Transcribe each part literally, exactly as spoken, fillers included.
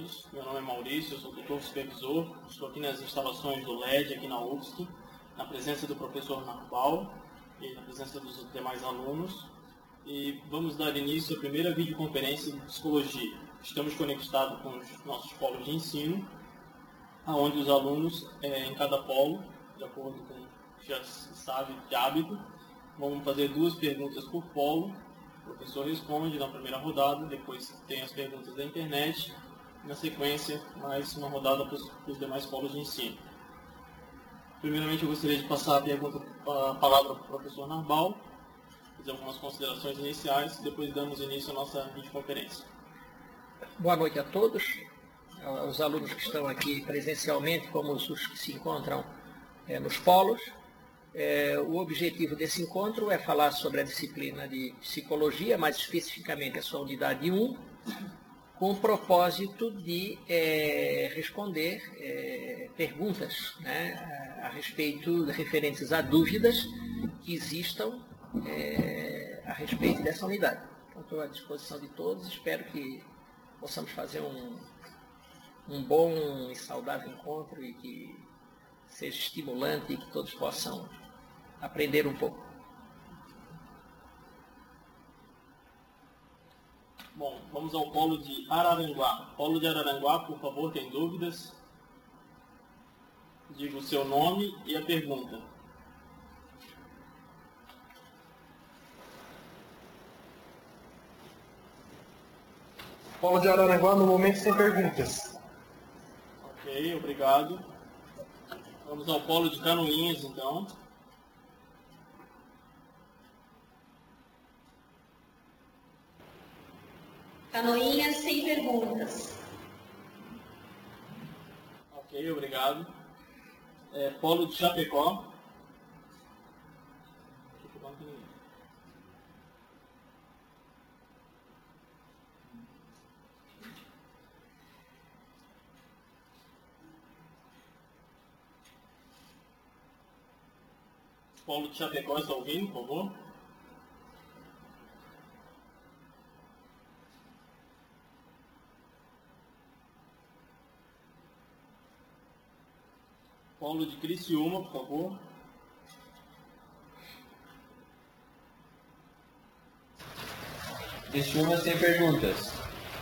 todos. Meu nome é Maurício, eu sou tutor supervisor. Estou aqui nas instalações do L E D, aqui na U F S C, na presença do professor Narbal e na presença dos demais alunos. E vamos dar início à primeira videoconferência de psicologia. Estamos conectados com os nossos polos de ensino, onde os alunos, é, em cada polo, de acordo com o que já se sabe de hábito, vamos fazer duas perguntas por polo. O professor responde na primeira rodada, depois tem as perguntas da internet, na sequência, mais uma rodada para os, para os demais polos de ensino. Primeiramente, eu gostaria de passar a, pergunta, a palavra para o professor Narbal, fazer algumas considerações iniciais, e depois damos início à nossa videoconferência. Boa noite a todos, aos alunos que estão aqui presencialmente, como os que se encontram é, nos polos. É, o objetivo desse encontro é falar sobre a disciplina de psicologia, mais especificamente a sua unidade um, com o propósito de é, responder é, perguntas, né, a, a respeito, referentes a dúvidas que existam é, a respeito dessa unidade. Então, estou à disposição de todos, espero que possamos fazer um, um bom e saudável encontro e que seja estimulante e que todos possam aprender um pouco. Bom, vamos ao polo de Araranguá. Polo de Araranguá, por favor, tem dúvidas? Diga o seu nome e a pergunta. Polo de Araranguá, no momento, sem perguntas. Ok, obrigado. Vamos ao polo de Canoinhas, então. Canoinhas, sem perguntas. Ok, obrigado. É, polo de Chapecó. Polo de Chapecó, está ouvindo, por favor? Polo de Criciúma, por favor. Criciúma sem perguntas.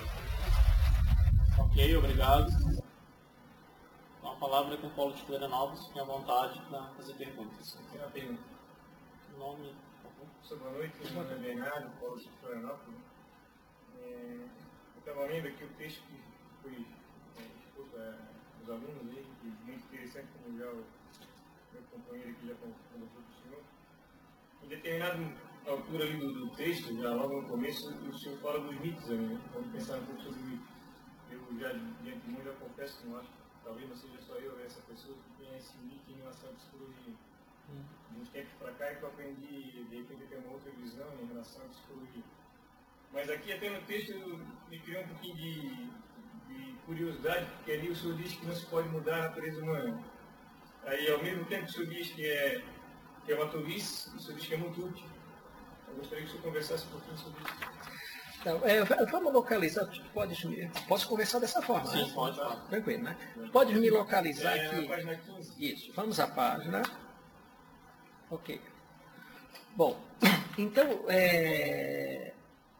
Ok, obrigado. Então, a palavra é com o Polo de Florianópolis, fiquem à vontade para fazer perguntas. Tem uma pergunta. Nome, por favor. Boa noite, meu nome é Bernardo, Polo de Florianópolis. É, eu estava lendo aqui o texto que foi é, exposto aos alunos, aí, que é muito interessante, como já o meu companheiro aqui já conversou com o senhor. Em determinada altura ali do, do texto, já logo no começo, o senhor fala dos mitos ali, né? Vamos pensar um pouco sobre mitos. Eu já, de antemão, já confesso que não acho, talvez não seja só eu, essa pessoa que tem esse mito em relação à psicologia. Hum. De uns tempos para cá é que eu aprendi, de repente, a ter uma outra visão em relação à psicologia. Mas aqui, até no texto, me criou um pouquinho de, de curiosidade, porque ali o senhor diz que não se pode mudar a natureza humana. Aí, ao mesmo tempo que o senhor diz que é, que é uma tolice, o senhor diz que é muito útil. Eu gostaria que o senhor conversasse um pouquinho sobre isso. Então, é, vamos localizar, tu podes, posso conversar dessa forma? Sim, né? pode, pode. Tranquilo, né? Podes me localizar é, aqui? Na página quinze. Isso, vamos à página. Ok. Bom, então, é,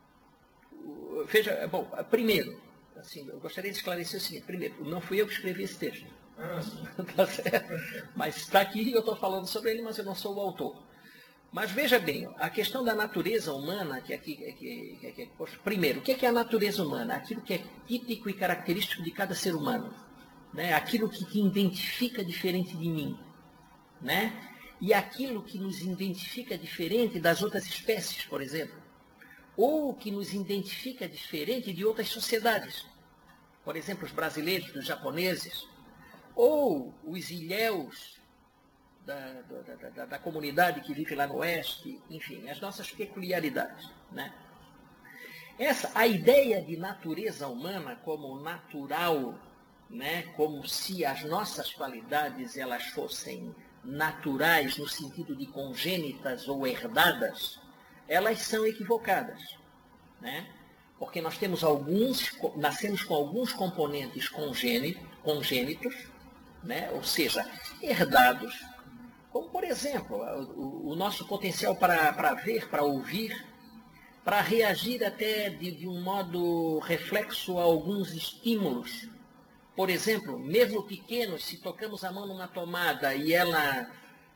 veja, bom, primeiro, assim, eu gostaria de esclarecer o seguinte. Primeiro, não fui eu que escrevi esse texto. Ah, sim. Tá certo? Mas está aqui e eu estou falando sobre ele, mas eu não sou o autor. Mas veja bem, a questão da natureza humana, que aqui, que, que, que, que, primeiro, o que é a natureza humana? Aquilo que é típico e característico de cada ser humano, né? Aquilo que te identifica diferente de mim, né? E aquilo que nos identifica diferente das outras espécies, por exemplo, ou que nos identifica diferente de outras sociedades, por exemplo, os brasileiros, os japoneses, ou os ilhéus Da, da, da, da comunidade que vive lá no oeste, enfim, as nossas peculiaridades, né? Essa, a ideia de natureza humana como natural, né? Como se as nossas qualidades elas fossem naturais no sentido de congênitas ou herdadas, elas são equivocadas, né? porque nós temos alguns, nascemos com alguns componentes congênitos, né? Ou seja, herdados, como, por exemplo, o, o nosso potencial para, para ver, para ouvir, para reagir até de, de um modo reflexo a alguns estímulos. Por exemplo, mesmo pequenos, se tocamos a mão numa tomada e ela,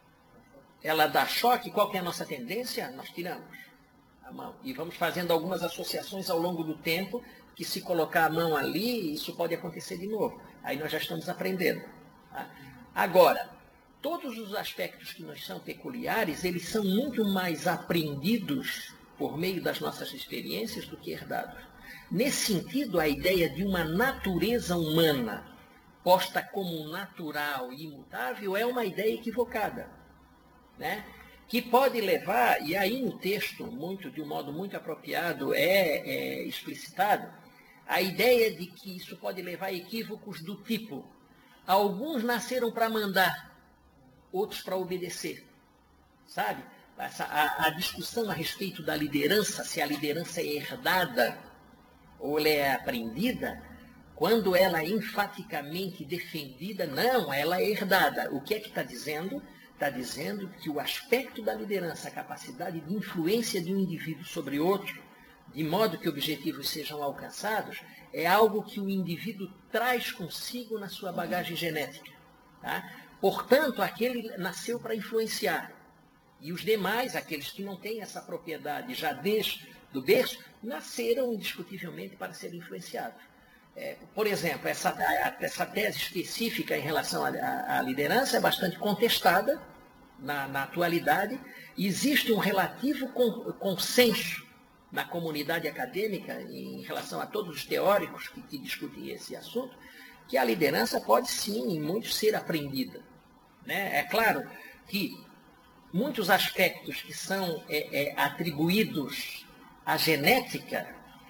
ela dá choque, qual que é a nossa tendência? Nós tiramos a mão. E vamos fazendo algumas associações ao longo do tempo, que se colocar a mão ali, isso pode acontecer de novo. Aí nós já estamos aprendendo. Tá? Agora, todos os aspectos que nos são peculiares, eles são muito mais aprendidos por meio das nossas experiências do que herdados. Nesse sentido, a ideia de uma natureza humana posta como natural e imutável é uma ideia equivocada, né? Que pode levar, e aí no texto, muito, de um modo muito apropriado, é, é explicitado, a ideia de que isso pode levar a equívocos do tipo: alguns nasceram para mandar, outros para obedecer, sabe? Essa, a, a discussão a respeito da liderança, se a liderança é herdada ou ela é aprendida, quando ela é enfaticamente defendida, não, ela é herdada. O que é que está dizendo? Está dizendo que o aspecto da liderança, a capacidade de influência de um indivíduo sobre outro, de modo que objetivos sejam alcançados, é algo que o indivíduo traz consigo na sua bagagem genética. Tá? Portanto, aquele nasceu para influenciar. E os demais, aqueles que não têm essa propriedade já desde do berço, nasceram indiscutivelmente para serem influenciados. É, por exemplo, essa, essa tese específica em relação à, à liderança é bastante contestada na, na atualidade. Existe um relativo consenso na comunidade acadêmica em relação a todos os teóricos que, que discutem esse assunto, que a liderança pode sim, em muitos, ser aprendida. Né? É claro que muitos aspectos que são é, é, atribuídos à genética,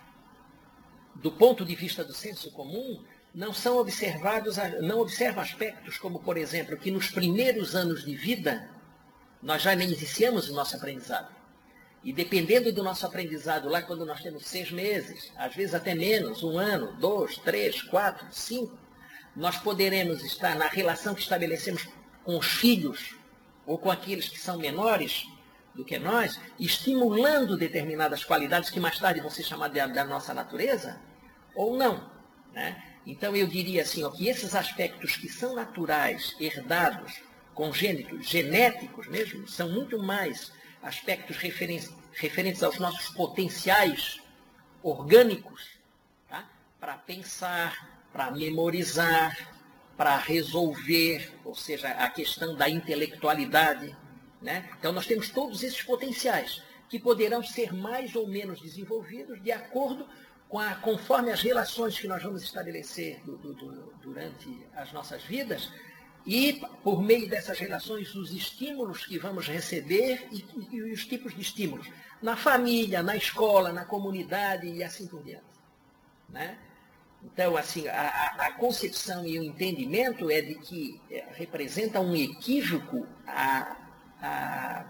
do ponto de vista do senso comum, não são observados, não observam aspectos como, por exemplo, que nos primeiros anos de vida nós já iniciamos o nosso aprendizado. E dependendo do nosso aprendizado, lá quando nós temos seis meses, às vezes até menos, um ano, dois, três, quatro, cinco, nós poderemos estar na relação que estabelecemos com os filhos ou com aqueles que são menores do que nós, estimulando determinadas qualidades que mais tarde vão ser chamadas da, da nossa natureza, ou não. Né? Então eu diria assim, ó, que esses aspectos que são naturais, herdados, congênitos, genéticos mesmo, são muito mais aspectos referentes, referentes aos nossos potenciais orgânicos, tá? Para pensar, para memorizar, para resolver, ou seja, a questão da intelectualidade. Né? Então, nós temos todos esses potenciais que poderão ser mais ou menos desenvolvidos de acordo com a, conforme as relações que nós vamos estabelecer do, do, do, durante as nossas vidas e, por meio dessas relações, os estímulos que vamos receber e, e, e os tipos de estímulos na família, na escola, na comunidade e assim por diante. Né? Então, assim, a, a concepção e o entendimento é de que é, representa um equívoco a a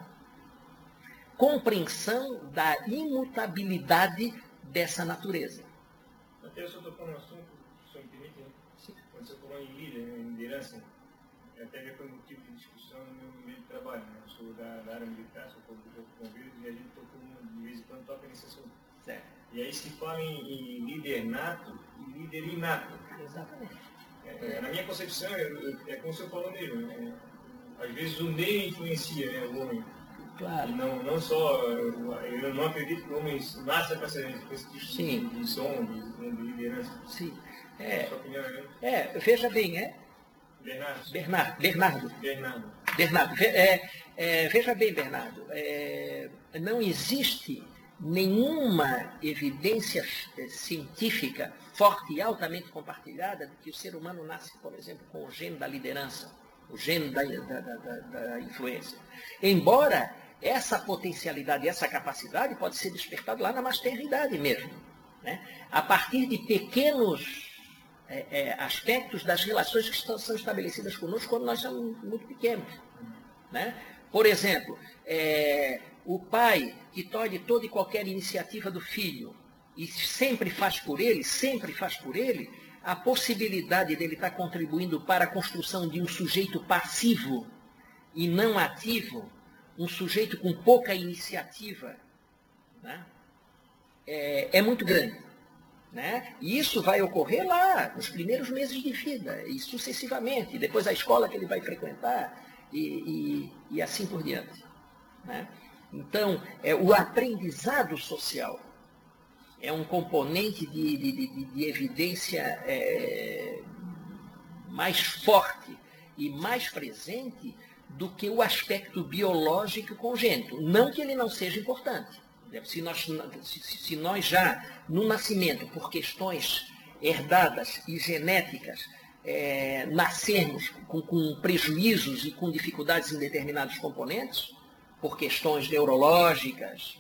compreensão da imutabilidade dessa natureza. Até eu só estou falando um assunto, se eu me permite, né? Quando você falou em líder, em liderança, até já foi motivo de discussão no meu meio de trabalho. Né? Eu sou da, da área militar, sou produtor de bombeiros e a gente tocou de vez em quando toca nesse assunto. Certo. E aí se fala em, em líder nato e líder inato. Exatamente. É, na minha concepção, é, é como você falou mesmo, né? Às vezes o meio influencia, né, o homem. Claro. E não, não só, eu não acredito que o homem nasça com esse tipo Sim. de, de som, de, de liderança. Sim. É, Sua opinião é, é, veja bem, é? Bernardo. Bernardo. Bernardo. Bernardo. Bernardo. É, é, veja bem, Bernardo, é, não existe nenhuma evidência científica forte e altamente compartilhada de que o ser humano nasce, por exemplo, com o gene da liderança, o gene da, da, da, da influência. Embora essa potencialidade, essa capacidade pode ser despertada lá na mais tenra idade mesmo, né? A partir de pequenos é, é, aspectos das relações que estão, são estabelecidas conosco quando nós somos muito pequenos, né? Por exemplo, é, o pai que tolhe toda e qualquer iniciativa do filho, e sempre faz por ele, sempre faz por ele, a possibilidade dele estar contribuindo para a construção de um sujeito passivo e não ativo, um sujeito com pouca iniciativa, né, é, é muito grande. Né? E isso vai ocorrer lá, nos primeiros meses de vida, e sucessivamente, depois a escola que ele vai frequentar, e, e, e assim por diante. Né? Então, é, o aprendizado social é um componente de, de, de, de evidência é, mais forte e mais presente do que o aspecto biológico congênito. Não que ele não seja importante. Se nós, se, se nós já, no nascimento, por questões herdadas e genéticas, é, nascermos com, com prejuízos e com dificuldades em determinados componentes, por questões neurológicas,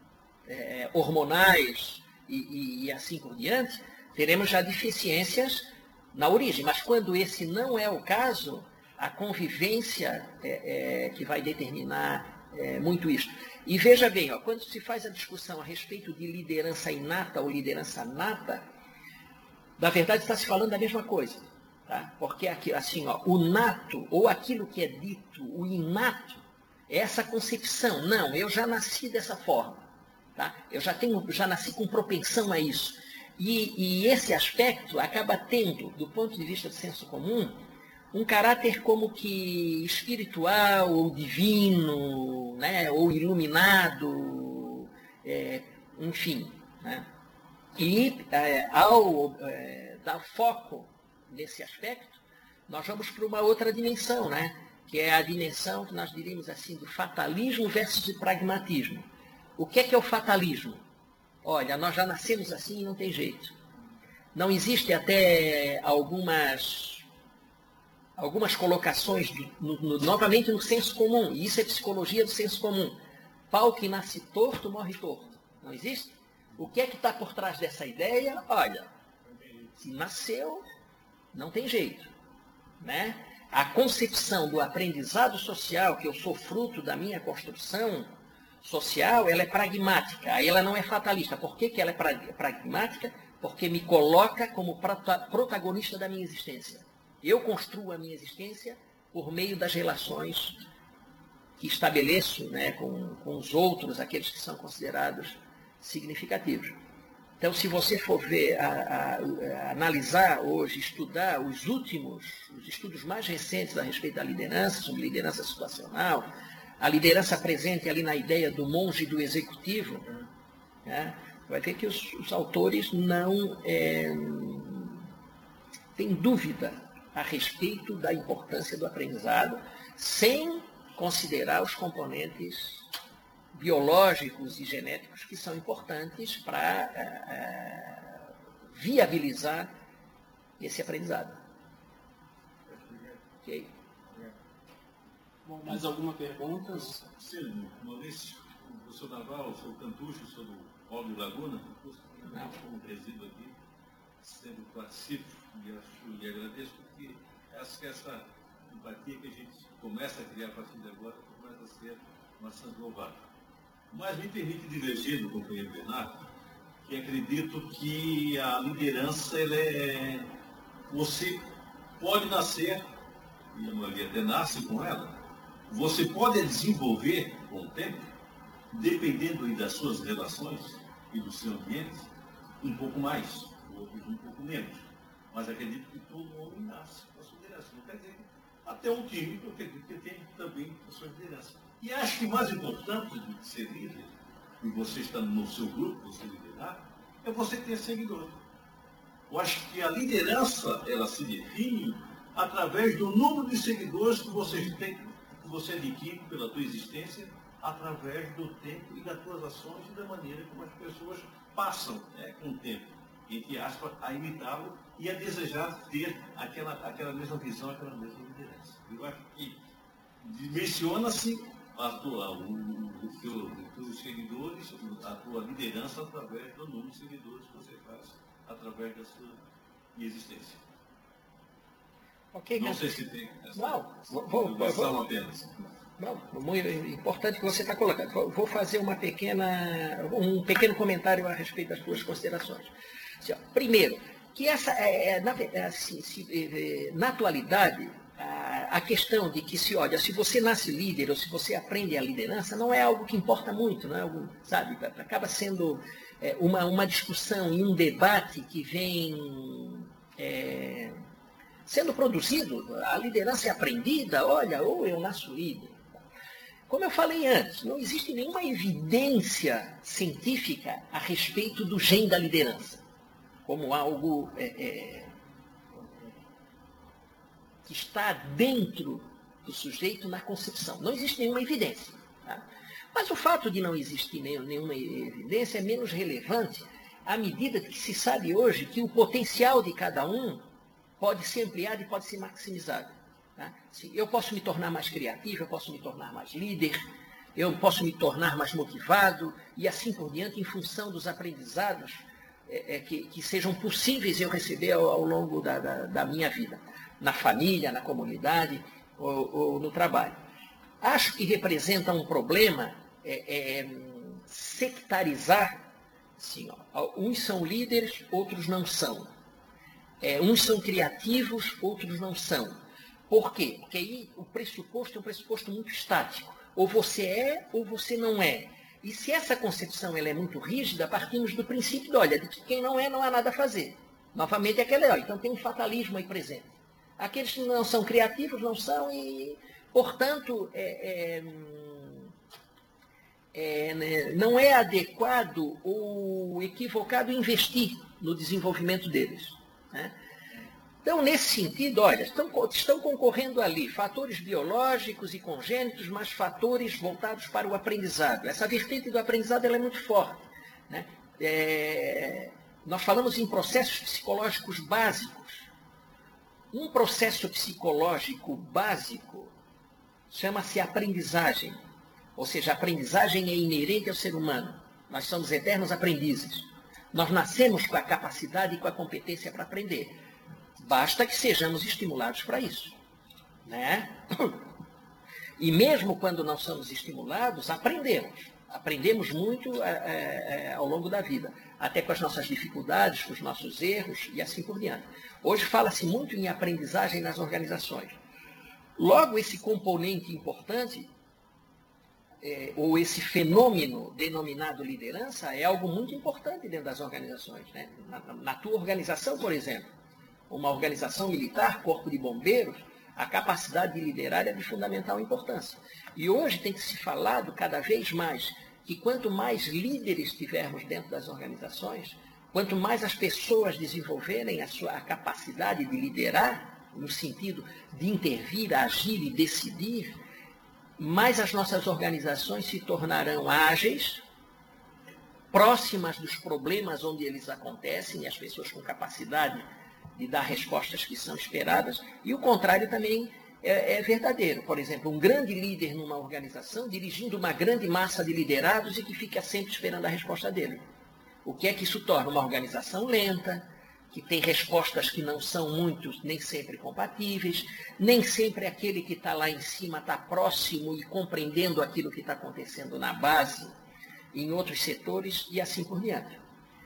é, hormonais e, e, e assim por diante, teremos já deficiências na origem. Mas quando esse não é o caso, a convivência é, é, que vai determinar é, muito isso. E veja bem, ó, quando se faz a discussão a respeito de liderança inata ou liderança nata, na verdade está se falando da mesma coisa. Tá? Porque aqui, assim, ó, o nato, ou aquilo que é dito, o inato, é essa concepção. Não, eu já nasci dessa forma. Tá? Eu já, tenho, já nasci com propensão a isso. E, e esse aspecto acaba tendo, do ponto de vista do senso comum, um caráter como que espiritual, ou divino, né, ou iluminado, é, enfim. Né? E é, ao é, dar foco nesse aspecto, nós vamos para uma outra dimensão, né, que é a dimensão que nós diríamos assim, do fatalismo versus o pragmatismo. O que é que é o fatalismo? Olha, nós já nascemos assim e não tem jeito. Não existe até algumas... algumas colocações, do, no, no, novamente no senso comum, e isso é psicologia do senso comum. Pau que nasce torto, morre torto. Não existe? O que é que está por trás dessa ideia? Olha, se nasceu, não tem jeito. Né? A concepção do aprendizado social, que eu sou fruto da minha construção social, ela é pragmática, aí ela não é fatalista. Por que, que ela é pragmática? Porque me coloca como protagonista da minha existência. Eu construo a minha existência por meio das relações que estabeleço, né, com, com os outros, aqueles que são considerados significativos. Então, se você for ver, a, a, a analisar hoje, estudar os últimos, os estudos mais recentes a respeito da liderança, sobre liderança situacional, a liderança presente ali na ideia do monge e do executivo, né, vai ver que os, os autores não é, têm dúvida a respeito da importância do aprendizado, sem considerar os componentes biológicos e genéticos que são importantes para uh, viabilizar esse aprendizado. Ok? Bom, mais alguma pergunta? Sim, Maurício, o professor Naval, o senhor Cantucho, sobre o Paulo Laguna, não, como resido aqui, sempre participo e, acho, e agradeço, porque acho que essa empatia que a gente começa a criar a partir de agora começa a ser bastante louvável. Mas me permite divergir do companheiro Bernardo, que acredito que a liderança, ela é... você pode nascer, e a maioria até nasce com ela, você pode desenvolver com o tempo, dependendo das suas relações e do seu ambiente, um pouco mais, outros um pouco menos. Mas acredito que todo homem nasce com a sua liderança. Não quer dizer que até um time, eu acredito que tem também a sua liderança. E acho que mais importante do que ser líder, e você está no seu grupo, você liderar, é você ter seguidor. Eu acho que a liderança, ela se define através do número de seguidores que você tem, que você adquire pela tua existência, através do tempo e das tuas ações e da maneira como as pessoas passam, né, com o tempo, entre aspas, a imitá-lo e a desejar ter aquela, aquela mesma visão, aquela mesma liderança. Eu acho que dimensiona-se a tua, o, o teu, os teus seguidores, a tua liderança através do número de seguidores que você faz, através da sua existência. Okay, não mas... sei se tem essa não, vou, vou, vou, apenas. Bom, muito importante que você está colocando. Vou fazer uma pequena, um pequeno comentário a respeito das suas considerações. Assim, ó, primeiro, que essa, é, na, assim, se, é, na atualidade, a, a questão de que se olha, se você nasce líder ou se você aprende a liderança, não é algo que importa muito, não é algo, sabe? Acaba sendo é, uma, uma discussão e um debate que vem é, sendo produzido. A liderança é aprendida, olha, ou eu nasço líder. Como eu falei antes, não existe nenhuma evidência científica a respeito do gene da liderança, como algo é, é, que está dentro do sujeito na concepção. Não existe nenhuma evidência. Tá? Mas o fato de não existir nenhuma evidência é menos relevante à medida que se sabe hoje que o potencial de cada um pode ser ampliado e pode ser maximizado. Tá? Sim, eu posso me tornar mais criativo, eu posso me tornar mais líder, eu posso me tornar mais motivado e assim por diante em função dos aprendizados é, é, que, que sejam possíveis eu receber ao, ao longo da, da, da minha vida, na família, na comunidade ou, ou no trabalho. Acho que representa um problema é, é, sectarizar, assim, ó, uns são líderes, outros não são. É, uns são criativos, outros não são. Por quê? Porque aí o pressuposto é um pressuposto muito estático. Ou você é, ou você não é. E se essa concepção ela é muito rígida, partimos do princípio de, olha, de que quem não é, não há nada a fazer. Novamente, aquele, ó, então tem um fatalismo aí presente. Aqueles que não são criativos, não são, e, portanto, é, é, é, né, não é adequado ou equivocado investir no desenvolvimento deles. Né? Então, nesse sentido, olha, estão, estão concorrendo ali fatores biológicos e congênitos, mas fatores voltados para o aprendizado. Essa vertente do aprendizado ela é muito forte. Né? É, nós falamos em processos psicológicos básicos. Um processo psicológico básico chama-se aprendizagem. Ou seja, a aprendizagem é inerente ao ser humano. Nós somos eternos aprendizes. Nós nascemos com a capacidade e com a competência para aprender. Basta que sejamos estimulados para isso. Né? E mesmo quando não somos estimulados, aprendemos. Aprendemos muito é, é, ao longo da vida. Até com as nossas dificuldades, com os nossos erros e assim por diante. Hoje fala-se muito em aprendizagem nas organizações. Logo, esse componente importante, é, ou esse fenômeno denominado liderança, é algo muito importante dentro das organizações. Né? Na, na tua organização, por exemplo, uma organização militar, corpo de bombeiros, a capacidade de liderar é de fundamental importância. E hoje tem que se falado cada vez mais que quanto mais líderes tivermos dentro das organizações, quanto mais as pessoas desenvolverem a sua a capacidade de liderar, no sentido de intervir, agir e decidir, mais as nossas organizações se tornarão ágeis, próximas dos problemas onde eles acontecem, e as pessoas com capacidade de dar respostas que são esperadas, e o contrário também é, é verdadeiro. Por exemplo, um grande líder numa organização dirigindo uma grande massa de liderados e que fica sempre esperando a resposta dele. O que é que isso torna? Uma organização lenta, que tem respostas que não são muito, nem sempre compatíveis, nem sempre aquele que está lá em cima está próximo e compreendendo aquilo que está acontecendo na base, em outros setores e assim por diante.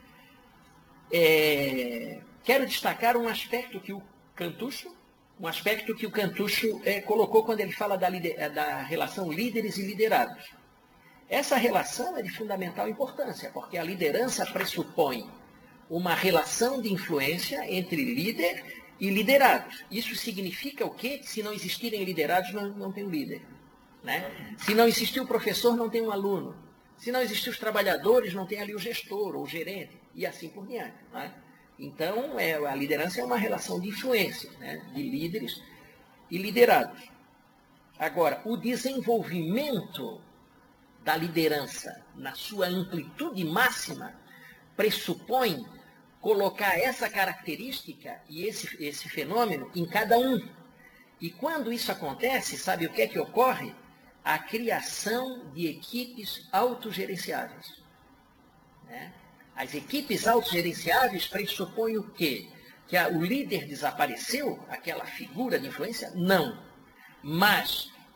É... Quero destacar um aspecto que o Cantucho, um aspecto que o Cantucho é, colocou quando ele fala da, lider, da relação líderes e liderados. Essa relação é de fundamental importância, porque a liderança pressupõe uma relação de influência entre líder e liderados. Isso significa o quê? Que se não existirem liderados, não, não tem um líder. Né? Se não existir o professor, não tem um aluno. Se não existir os trabalhadores, não tem ali o gestor ou o gerente, e assim por diante. Né? Então, é, a liderança é uma relação de influência, né, de líderes e liderados. Agora, o desenvolvimento da liderança na sua amplitude máxima pressupõe colocar essa característica e esse, esse fenômeno em cada um. E quando isso acontece, sabe o que é que ocorre? A criação de equipes autogerenciáveis. Né? As equipes autogerenciáveis pressupõem o quê? Que a, o líder desapareceu, aquela figura de influência? Não. Mas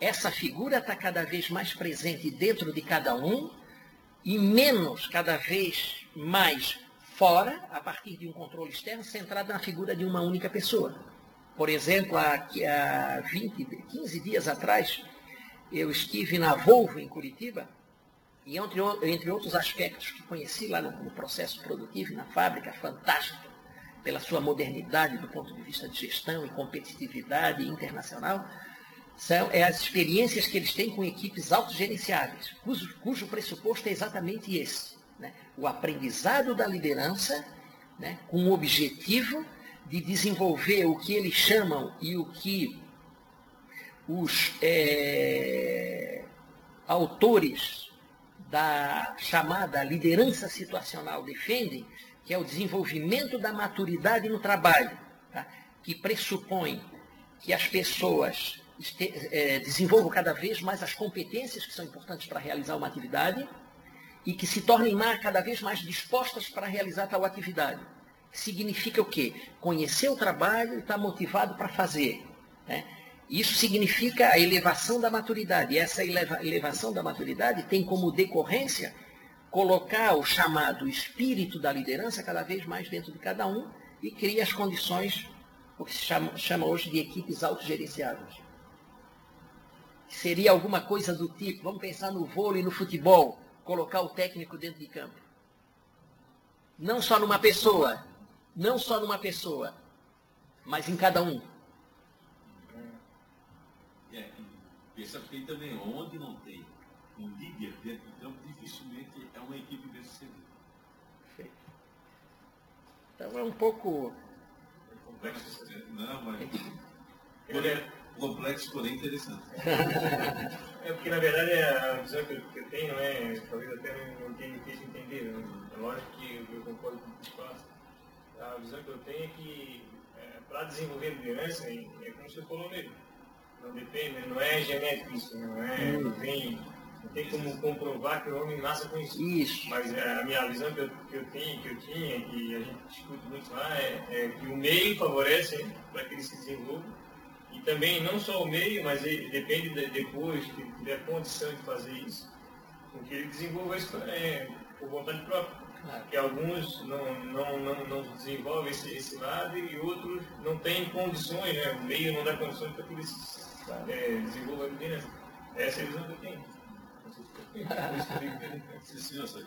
essa figura está cada vez mais presente dentro de cada um e menos, cada vez mais fora, a partir de um controle externo, centrado na figura de uma única pessoa. Por exemplo, há, há vinte, quinze dias atrás, eu estive na Volvo, em Curitiba, e entre, entre outros aspectos que conheci lá no, no processo produtivo, na fábrica, fantástico, pela sua modernidade do ponto de vista de gestão e competitividade internacional, são é as experiências que eles têm com equipes autogerenciáveis, cujo, cujo pressuposto é exatamente esse, né? O aprendizado da liderança, né, com o objetivo de desenvolver o que eles chamam e o que os é, autores da chamada liderança situacional defendem, que é o desenvolvimento da maturidade no trabalho, tá? Que pressupõe que as pessoas este, é, desenvolvam cada vez mais as competências que são importantes para realizar uma atividade e que se tornem mais, cada vez mais dispostas para realizar tal atividade. Significa o quê? Conhecer o trabalho e estar motivado para fazer, né? Isso significa a elevação da maturidade. E essa eleva, elevação da maturidade tem como decorrência colocar o chamado espírito da liderança cada vez mais dentro de cada um e cria as condições, o que se chama, chama hoje de equipes autogerenciáveis. Seria alguma coisa do tipo, vamos pensar no vôlei e no futebol, colocar o técnico dentro de campo. Não só numa pessoa, não só numa pessoa, mas em cada um. É, pensa que tem também, onde não tem um líder dentro do campo, dificilmente é uma equipe vencedora. Perfeito. Então é um pouco... É complexo, não, mas... Porém, complexo, porém interessante. É porque, na verdade, a visão que eu, que eu tenho, né, talvez até não tenha difícil entender, né? É lógico que eu concordo com o que você fala. A visão que eu tenho é que, é, para desenvolver liderança, é, é como você falou mesmo. Não depende, não é genético isso, não é, não tem, não tem como comprovar que o homem nasce com isso. Isso. Mas é, a minha visão que eu, que eu tenho, que eu tinha, que a gente discute muito lá, é, é que o meio favorece para que ele se desenvolva. E também não só o meio, mas ele depende de, depois que ele tiver condição de fazer isso, com que ele desenvolva isso é, por vontade própria. Claro. Que alguns não, não, não, não desenvolvem esse, esse lado e outros não têm condições, né? O meio não dá condições para que eles é, desenvolvam a liderança. Essa é a visão que eu tenho. Sim, senhor, senhor.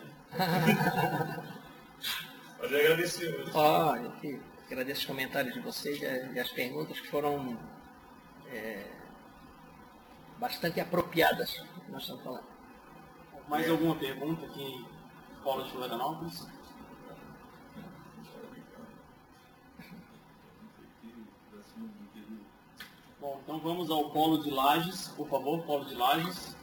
Mas eu agradeço. Olha, aqui, agradeço os comentários de vocês e as perguntas que foram é, bastante apropriadas que nós estamos falando. Mais alguma pergunta aqui, Paulo de Florianópolis? Bom, então vamos ao Polo de Lages, por favor, Polo de Lages.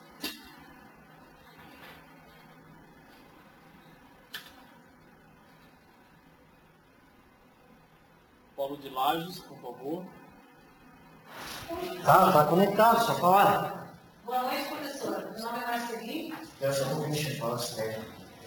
Polo de Lages, por favor. Tá, tá conectado, só falar. Boa noite, professor. Meu nome é Marcelinho. Eu só vou mexer, fala sério.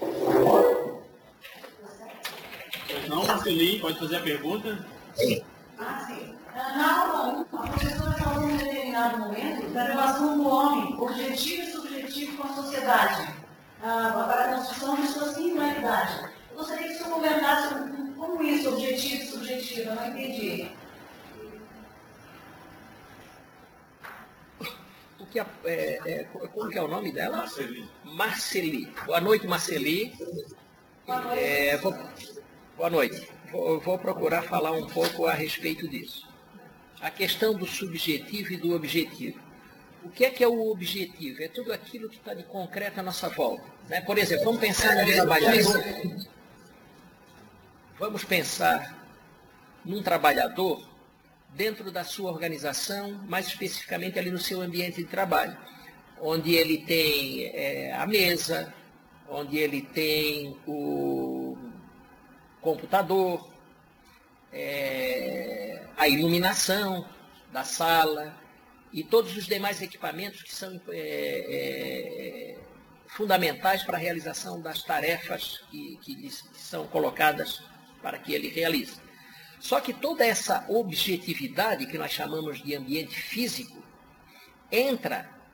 Pois não, Marcelinho, pode fazer a pergunta? Ah, sim. Na aula um, a professora falou em um determinado momento da relação do homem, objetivo e subjetivo com a sociedade, ah, para a construção de sua singularidade. Eu gostaria que o senhor comentasse como isso, objetivo e subjetivo, eu não entendi. O que é, é, como que é o nome dela? Marceli. Marceli. Boa noite, Marceli. Boa noite. É, vou, boa noite. Vou, vou procurar falar um pouco a respeito disso. A questão do subjetivo e do objetivo. O que é que é o objetivo? É tudo aquilo que está de concreto à nossa volta, né? Por exemplo, vamos pensar num trabalhador. Vamos pensar num trabalhador dentro da sua organização, mais especificamente ali no seu ambiente de trabalho, onde ele tem é, a mesa, onde ele tem o computador, é, a iluminação da sala e todos os demais equipamentos que são é, é, fundamentais para a realização das tarefas que, que são colocadas para que ele realize. Só que toda essa objetividade que nós chamamos de ambiente físico entra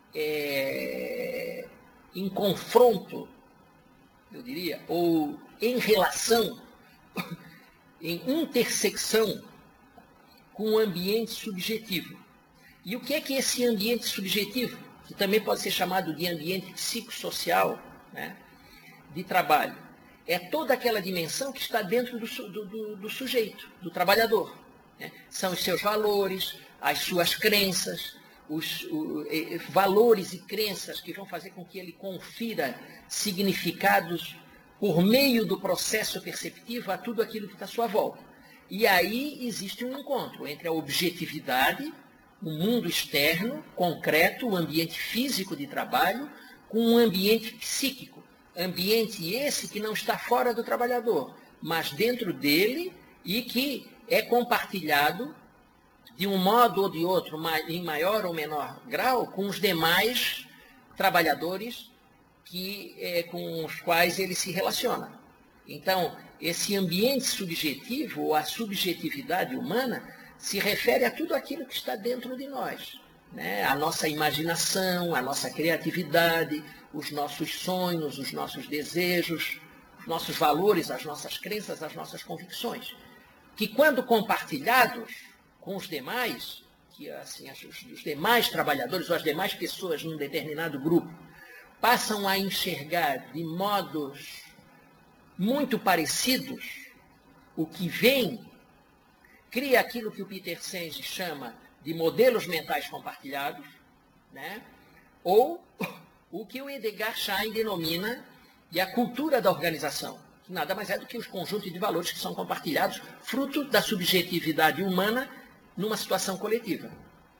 é, em confronto, eu diria, ou em relação, em intersecção com o ambiente subjetivo. E o que é que esse ambiente subjetivo, que também pode ser chamado de ambiente psicossocial, né, de trabalho, é toda aquela dimensão que está dentro do, do, do sujeito, do trabalhador. Né? São os seus valores, as suas crenças, os, os eh, valores e crenças que vão fazer com que ele confira significados por meio do processo perceptivo a tudo aquilo que está à sua volta. E aí existe um encontro entre a objetividade, o mundo externo, concreto, o ambiente físico de trabalho, com um ambiente psíquico. Ambiente esse que não está fora do trabalhador, mas dentro dele e que é compartilhado de um modo ou de outro, em maior ou menor grau, com os demais trabalhadores que, é, com os quais ele se relaciona. Então, esse ambiente subjetivo, ou a subjetividade humana, se refere a tudo aquilo que está dentro de nós. Né? A nossa imaginação, a nossa criatividade, os nossos sonhos, os nossos desejos, os nossos valores, as nossas crenças, as nossas convicções. Que quando compartilhados com os demais, que assim, os, os demais trabalhadores ou as demais pessoas num determinado grupo, passam a enxergar de modos muito parecidos o que vem, cria aquilo que o Peter Senge chama de modelos mentais compartilhados, né? Ou o que o Edgar Schein denomina de a cultura da organização, que nada mais é do que os conjuntos de valores que são compartilhados, fruto da subjetividade humana numa situação coletiva.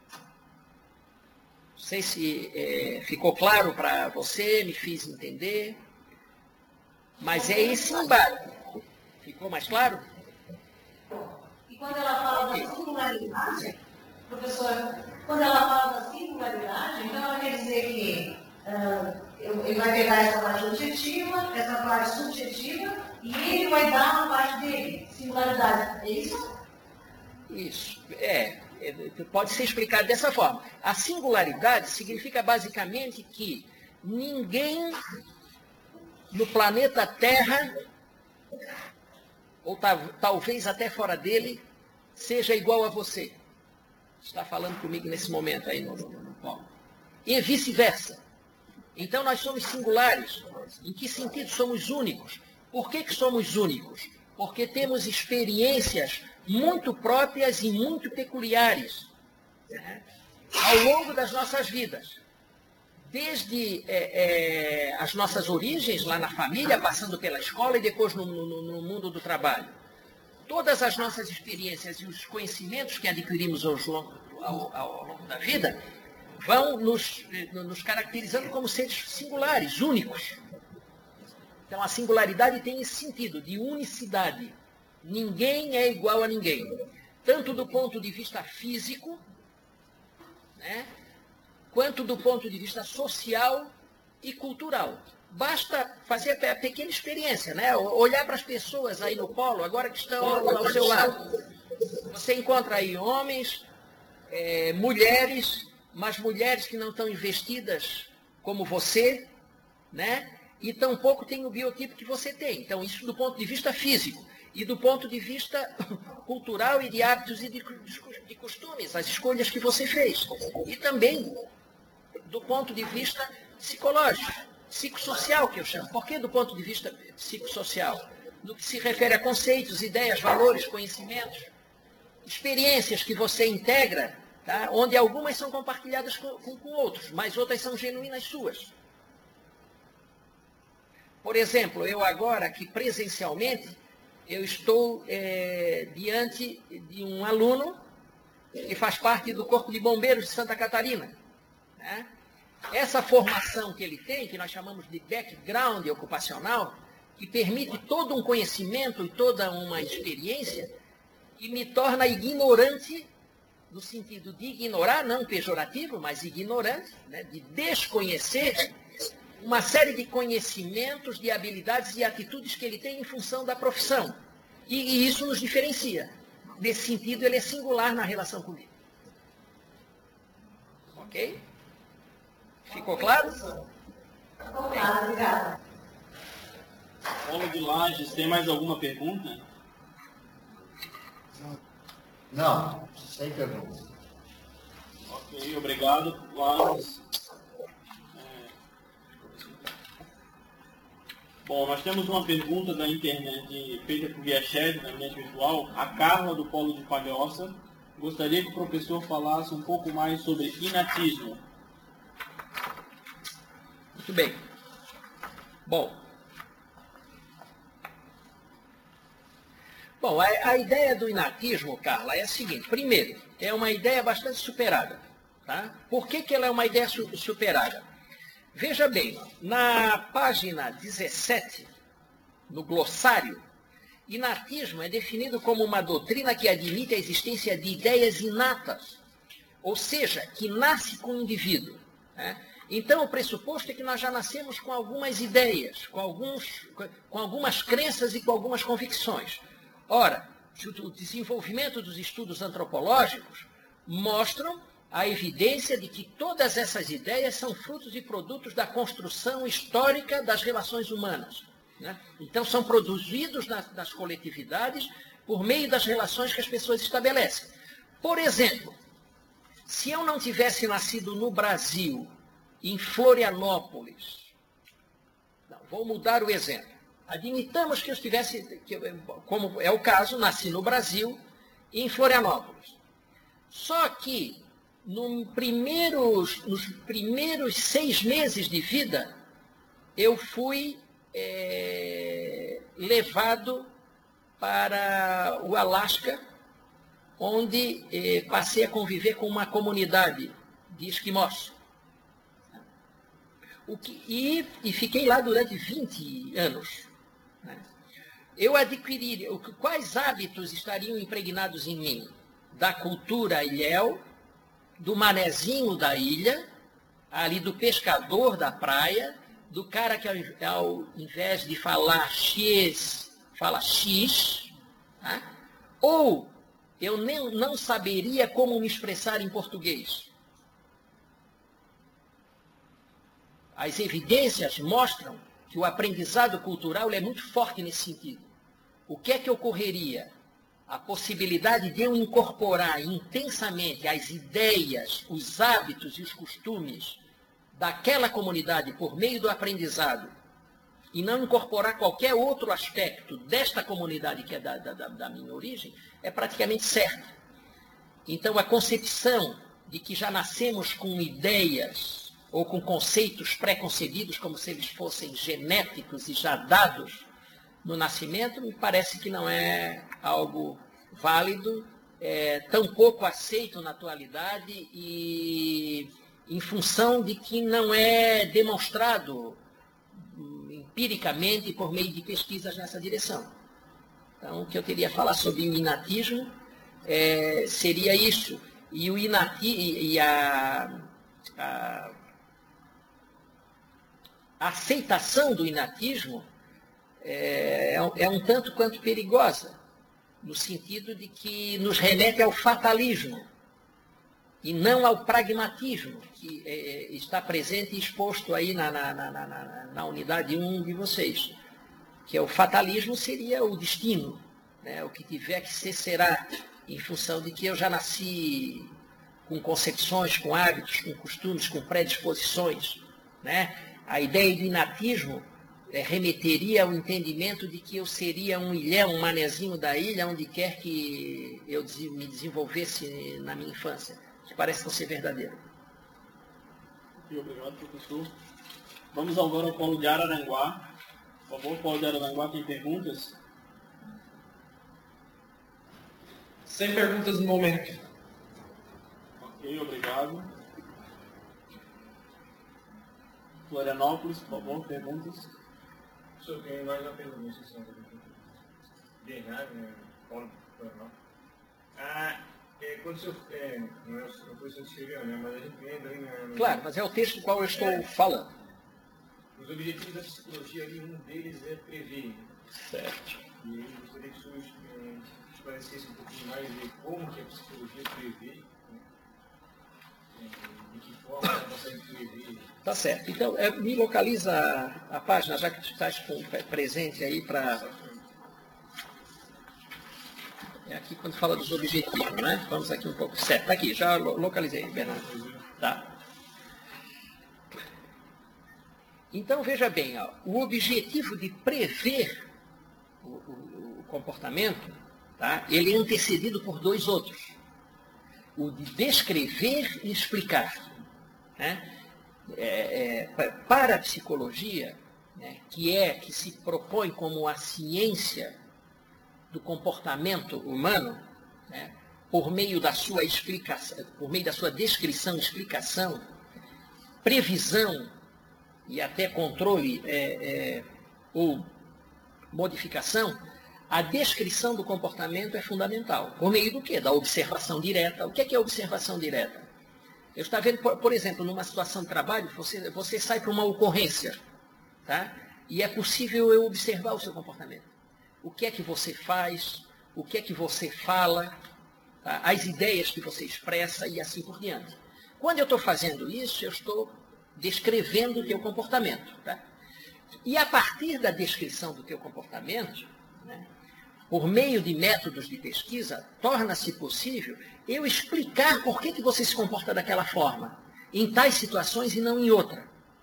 Não sei se é, ficou claro para você, me fiz entender, mas é esse embate. Ficou mais claro? E quando ela fala da singularidade, professora, quando ela fala da singularidade, então ela quer dizer que uh, ele vai pegar essa parte objetiva, essa parte subjetiva, e ele vai dar uma parte dele, singularidade. É isso? Isso. É, é, pode ser explicado dessa forma. A singularidade significa basicamente que ninguém no planeta Terra, ou talvez até fora dele, seja igual a você. Está falando comigo nesse momento aí no, no, no palco. E vice-versa. Então nós somos singulares. Em que sentido somos únicos? Por que que somos únicos? Porque temos experiências muito próprias e muito peculiares, né, ao longo das nossas vidas. Desde é, é, as nossas origens lá na família, passando pela escola e depois no, no, no mundo do trabalho. Todas as nossas experiências e os conhecimentos que adquirimos ao longo, ao, ao longo da vida vão nos, nos caracterizando como seres singulares, únicos. Então a singularidade tem esse sentido de unicidade. Ninguém é igual a ninguém. Tanto do ponto de vista físico, né, quanto do ponto de vista social e cultural. Basta fazer a pequena experiência, né? Olhar para as pessoas aí no polo, agora que estão ao seu lado. Você encontra aí homens, é, mulheres, mas mulheres que não estão investidas como você, né? E tampouco tem o biotipo que você tem. Então, isso do ponto de vista físico. E do ponto de vista cultural e de hábitos e de, de costumes, as escolhas que você fez. E também do ponto de vista psicológico, psicossocial, que eu chamo. Por que do ponto de vista psicossocial? No que se refere a conceitos, ideias, valores, conhecimentos, experiências que você integra, tá? Onde algumas são compartilhadas com, com, com outros, mas outras são genuínas suas. Por exemplo, eu agora aqui presencialmente, eu estou é, diante de um aluno que faz parte do Corpo de Bombeiros de Santa Catarina. Né? Essa formação que ele tem, que nós chamamos de background ocupacional, que permite todo um conhecimento e toda uma experiência, e me torna ignorante, no sentido de ignorar, não pejorativo, mas ignorante, né? De desconhecer uma série de conhecimentos, de habilidades e atitudes que ele tem em função da profissão. E, e isso nos diferencia. Nesse sentido, ele é singular na relação comigo. Ok? Ficou claro? Ficou claro, obrigada. Paulo de Lages, tem mais alguma pergunta? Não, sem pergunta. Ok, obrigado, Lages. É... Bom, nós temos uma pergunta da internet feita por via chat, na internet virtual. A Carla, do Polo de Palhoça, gostaria que o professor falasse um pouco mais sobre inatismo. Muito bem. Bom, Bom, a, a ideia do inatismo, Carla, é a seguinte. Primeiro, é uma ideia bastante superada. Tá? Por que, que ela é uma ideia su superada? Veja bem, na página dezessete, no glossário, inatismo é definido como uma doutrina que admite a existência de ideias inatas, ou seja, que nasce com o indivíduo. Né? Então, o pressuposto é que nós já nascemos com algumas ideias, com, alguns, com algumas crenças e com algumas convicções. Ora, o desenvolvimento dos estudos antropológicos mostram a evidência de que todas essas ideias são frutos e produtos da construção histórica das relações humanas. Né? Então, são produzidos nas, nas coletividades por meio das relações que as pessoas estabelecem. Por exemplo, se eu não tivesse nascido no Brasil, em Florianópolis, não, vou mudar o exemplo. Admitamos que eu estivesse, que, como é o caso, nasci no Brasil, em Florianópolis. Só que, no primeiros, nos primeiros seis meses de vida, eu fui é, levado para o Alasca, onde é, passei a conviver com uma comunidade de esquimós. O que, e, e fiquei lá durante vinte anos. Eu adquiri, quais hábitos estariam impregnados em mim? Da cultura ilhéu, do manezinho da ilha, ali do pescador da praia, do cara que ao, ao invés de falar x, fala x, tá? Ou eu nem, não saberia como me expressar em português. As evidências mostram que o aprendizado cultural é muito forte nesse sentido. O que é que ocorreria? A possibilidade de eu incorporar intensamente as ideias, os hábitos e os costumes daquela comunidade por meio do aprendizado e não incorporar qualquer outro aspecto desta comunidade que é da, da, da minha origem, é praticamente certo. Então, a concepção de que já nascemos com ideias ou com conceitos pré-concebidos, como se eles fossem genéticos e já dados no nascimento, me parece que não é algo válido, é, tampouco aceito na atualidade e em função de que não é demonstrado empiricamente por meio de pesquisas nessa direção. Então, o que eu teria a falar sobre o inatismo é, seria isso. E, o inati e a, a, a aceitação do inatismo é, é um tanto quanto perigosa, no sentido de que nos remete ao fatalismo e não ao pragmatismo, que é, está presente e exposto aí na, na, na, na, na unidade um de vocês, que é o fatalismo seria o destino, né? O que tiver que ser será, em função de que eu já nasci com concepções, com hábitos, com costumes, com predisposições, né? A ideia do inatismo é, remeteria ao entendimento de que eu seria um ilhéu, um manezinho da ilha, onde quer que eu me desenvolvesse na minha infância, que parece não ser verdadeiro. Obrigado, professor. Vamos agora ao Polo de Araranguá. Por favor, Polo de Araranguá, tem perguntas? Sem perguntas no momento. Ok, obrigado. Florianópolis, por favor, perguntas? Professor, tem mais uma pergunta, não sei se é Bernardo, né? Paulo de Florianópolis. Ah, é, quando o senhor, é, não é o senhor escreveu, né? Mas a gente lembra aí, né? Claro, mas é o texto do qual eu estou é, falando. Os objetivos da psicologia ali, um deles é prever. Certo. E eu gostaria que o senhor é, esclarecesse um pouquinho mais de como que a psicologia prevê, né? de que forma ela consegue prever. Tá certo. Então, é, me localiza a, a página, já que tu estás com, presente aí para... É aqui quando fala dos objetivos, né? Vamos aqui um pouco. Certo, tá aqui, já localizei, Bernardo. Tá. Então, veja bem, ó, o objetivo de prever o, o, o comportamento, tá? Ele é antecedido por dois outros. O de descrever e explicar. Né? É, é, para a psicologia, né, que é que se propõe como a ciência do comportamento humano, né, por meio da sua explicação, por meio da sua descrição, explicação, previsão e até controle é, é, ou modificação, a descrição do comportamento é fundamental. Por meio do quê? Da observação direta. O que é, que é observação direta? Eu estou vendo, por, por exemplo, numa situação de trabalho, você, você sai para uma ocorrência, tá? E é possível eu observar o seu comportamento. O que é que você faz, o que é que você fala, tá? As ideias que você expressa e assim por diante. Quando eu estou fazendo isso, eu estou descrevendo o teu comportamento. Tá? E a partir da descrição do teu comportamento, né, por meio de métodos de pesquisa, torna-se possível eu explicar por que, que você se comporta daquela forma, em tais situações e não em outra.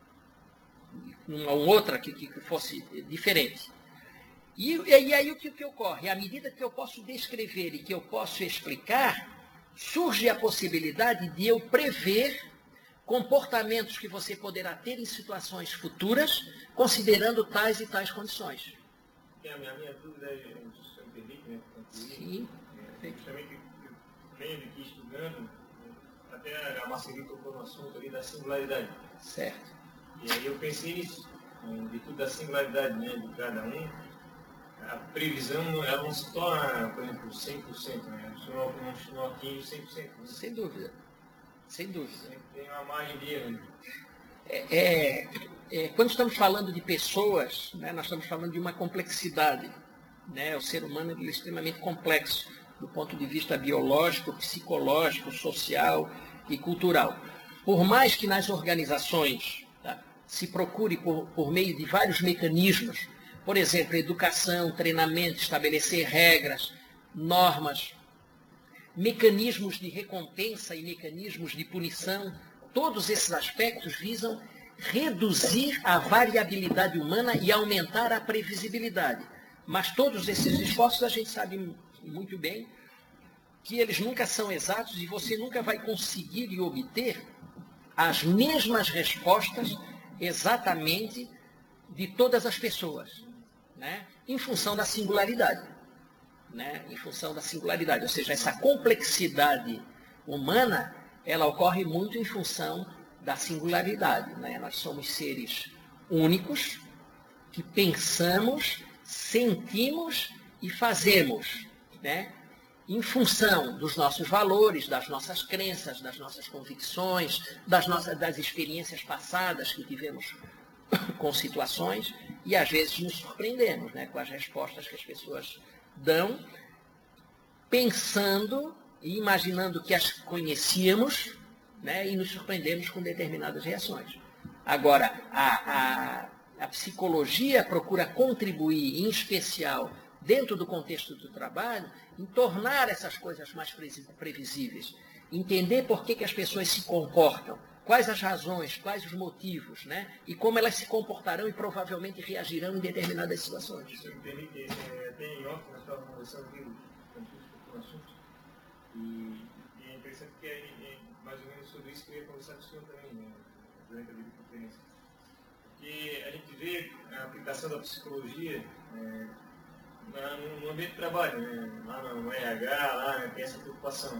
Numa outra que, que fosse diferente. E, e aí o que, que ocorre? À medida que eu posso descrever e que eu posso explicar, surge a possibilidade de eu prever comportamentos que você poderá ter em situações futuras, considerando tais e tais condições. A minha, a minha dúvida é, se eu permite, né, Sim. É, justamente, lendo aqui, estudando, até a Marcelinha tocou no assunto ali da singularidade. Certo. E aí eu pensei nisso, em virtude da singularidade, né, de cada um, a previsão ela não se torna, por exemplo, cem por cento, né? Não, não, não atinge cem por cento. Né? Sem dúvida. Sem dúvida. Tem uma margem de erro. É, é, é, quando estamos falando de pessoas, né, nós estamos falando de uma complexidade. Né? O ser humano é extremamente complexo, do ponto de vista biológico, psicológico, social e cultural. Por mais que nas organizações, tá, se procure por, por meio de vários mecanismos, por exemplo, educação, treinamento, estabelecer regras, normas, mecanismos de recompensa e mecanismos de punição, todos esses aspectos visam reduzir a variabilidade humana e aumentar a previsibilidade. Mas todos esses esforços a gente sabe muito bem que eles nunca são exatos e você nunca vai conseguir obter as mesmas respostas exatamente de todas as pessoas, né? Em função da singularidade. Né? Em função da singularidade, ou seja, essa complexidade humana, ela ocorre muito em função da singularidade. Né? Nós somos seres únicos que pensamos, sentimos e fazemos, né? Em função dos nossos valores, das nossas crenças, das nossas convicções, das, nossas, das experiências passadas que tivemos com situações, e às vezes nos surpreendemos, né, com as respostas que as pessoas dão, pensando e imaginando que as conhecíamos, né, e nos surpreendemos com determinadas reações. Agora, a, a, a psicologia procura contribuir, em especial, dentro do contexto do trabalho, em tornar essas coisas mais previsíveis. Entender por que, que as pessoas se comportam, quais as razões, quais os motivos, né? E como elas se comportarão e provavelmente reagirão em determinadas situações. Isso me permite, é, até em off, nós estávamos conversando aqui com o assunto, e, e é interessante que é, é mais ou menos sobre isso que eu ia conversar com o senhor também, né, durante a videoconferência. Porque a gente vê a aplicação da psicologia é, na, no ambiente de trabalho, né, lá no R H, lá, né, tem essa preocupação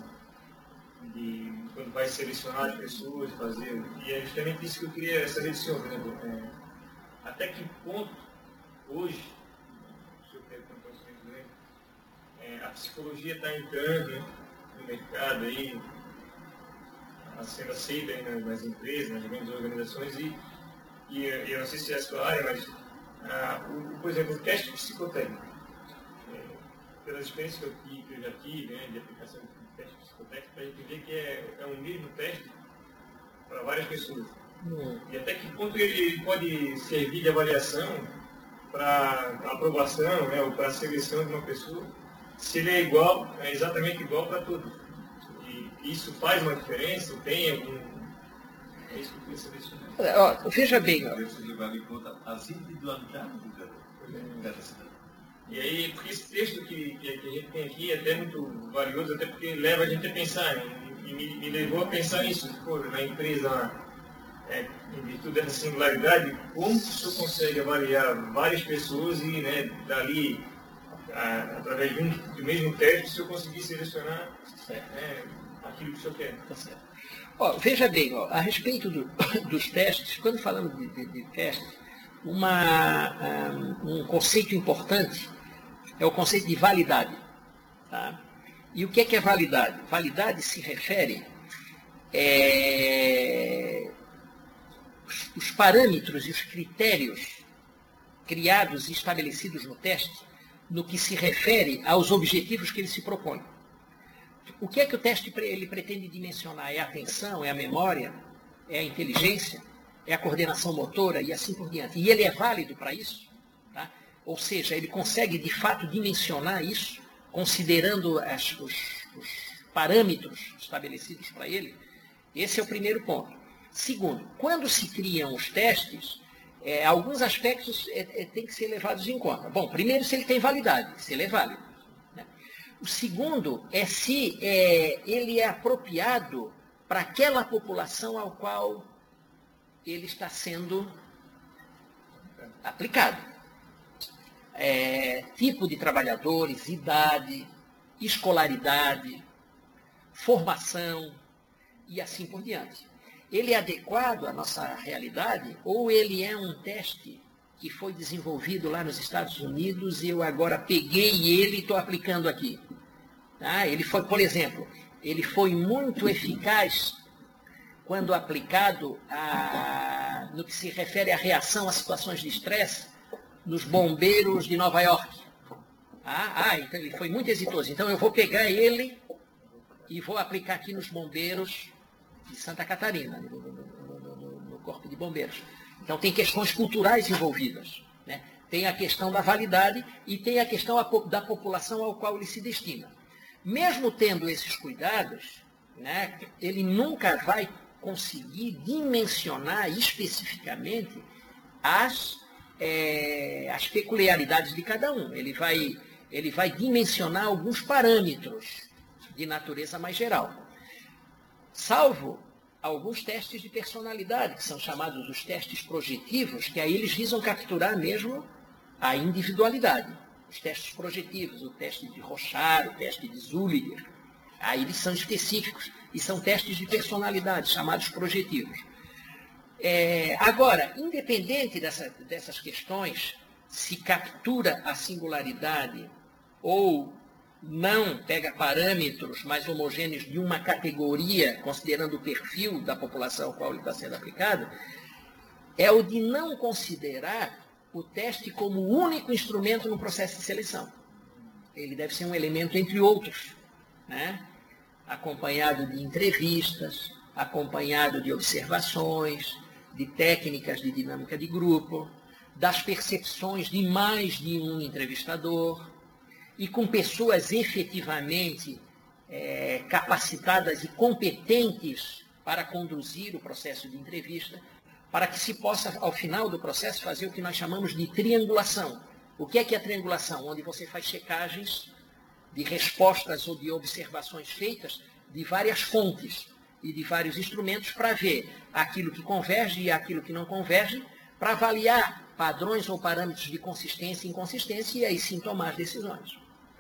de quando vai selecionar as pessoas, fazer. E é justamente isso que eu queria saber do senhor, por exemplo, é, até que ponto hoje, o senhor quer contar o senhor, é, a psicologia está entrando, né, no mercado aí, sendo aceita aí nas, nas empresas, nas grandes organizações, e, e eu não sei se é a sua área, mas ah, o, por exemplo, o teste psicotécnico, é, pelas experiências que eu, que eu já tive, né, de aplicação de teste psicotécnico, para a gente ver que é, é um mesmo teste para várias pessoas. Hum. E até que ponto ele pode servir de avaliação para aprovação, né, ou para seleção de uma pessoa, se ele é igual, é exatamente igual para todos. E isso faz uma diferença? Tem algum... É isso que eu queria saber sobre. Ó, veja bem, ó. Deve-se levar em conta as individualidades de cada cidadão. E aí, porque esse texto que, que, que a gente tem aqui é até muito valioso, até porque leva a gente a pensar, né? E me, me levou a pensar nisso, pô, na empresa, é, em virtude dessa singularidade, como o senhor consegue avaliar várias pessoas e, né, dali, a, através de um, do mesmo teste, o senhor conseguir selecionar é, aquilo que o senhor quer. Tá certo. Ó, veja bem, ó, a respeito do, dos testes, quando falamos de, de, de testes, uma, um, um conceito importante é o conceito de validade. Tá? E o que é, que é validade? Validade se refere é, os, os parâmetros e os critérios criados e estabelecidos no teste no que se refere aos objetivos que ele se propõe. O que é que o teste ele pretende dimensionar? É a atenção, é a memória, é a inteligência, é a coordenação motora e assim por diante. E ele é válido para isso? Tá? Ou seja, ele consegue de fato dimensionar isso, considerando as, os, os parâmetros estabelecidos para ele? Esse é o primeiro ponto. Segundo, quando se criam os testes, é, alguns aspectos é, é, têm que ser levados em conta. Bom, primeiro, se ele tem validade, se ele é válido. Né? O segundo é se é, ele é apropriado para aquela população ao qual ele está sendo aplicado. É, tipo de trabalhadores, idade, escolaridade, formação e assim por diante. Ele é adequado à nossa realidade ou ele é um teste que foi desenvolvido lá nos Estados Unidos e eu agora peguei ele e estou aplicando aqui? Tá? Ele foi, por exemplo, ele foi muito eficaz quando aplicado a, no que se refere à reação a situações de estresse nos bombeiros de Nova York. Ah, ah, então ele foi muito exitoso. Então eu vou pegar ele e vou aplicar aqui nos bombeiros de Santa Catarina, no, no, no, no Corpo de Bombeiros. Então tem questões culturais envolvidas. Né? Tem a questão da validade e tem a questão da população ao qual ele se destina. Mesmo tendo esses cuidados, né, ele nunca vai conseguir dimensionar especificamente as É, as peculiaridades de cada um. Ele vai, ele vai dimensionar alguns parâmetros de natureza mais geral. Salvo alguns testes de personalidade, que são chamados os testes projetivos, que aí eles visam capturar mesmo a individualidade. Os testes projetivos, o teste de Rorschach, o teste de Zülliger, aí eles são específicos e são testes de personalidade, chamados projetivos. É, agora, independente dessa, dessas questões, se captura a singularidade ou não pega parâmetros mais homogêneos de uma categoria, considerando o perfil da população ao qual ele está sendo aplicado, é o de não considerar o teste como o único instrumento no processo de seleção. Ele deve ser um elemento entre outros, né? Acompanhado de entrevistas, acompanhado de observações, de técnicas de dinâmica de grupo, das percepções de mais de um entrevistador, e com pessoas efetivamente é, capacitadas e competentes para conduzir o processo de entrevista, para que se possa, ao final do processo, fazer o que nós chamamos de triangulação. O que é que é a triangulação? Onde você faz checagens de respostas ou de observações feitas de várias fontes e de vários instrumentos para ver aquilo que converge e aquilo que não converge, para avaliar padrões ou parâmetros de consistência e inconsistência e aí sim tomar as decisões.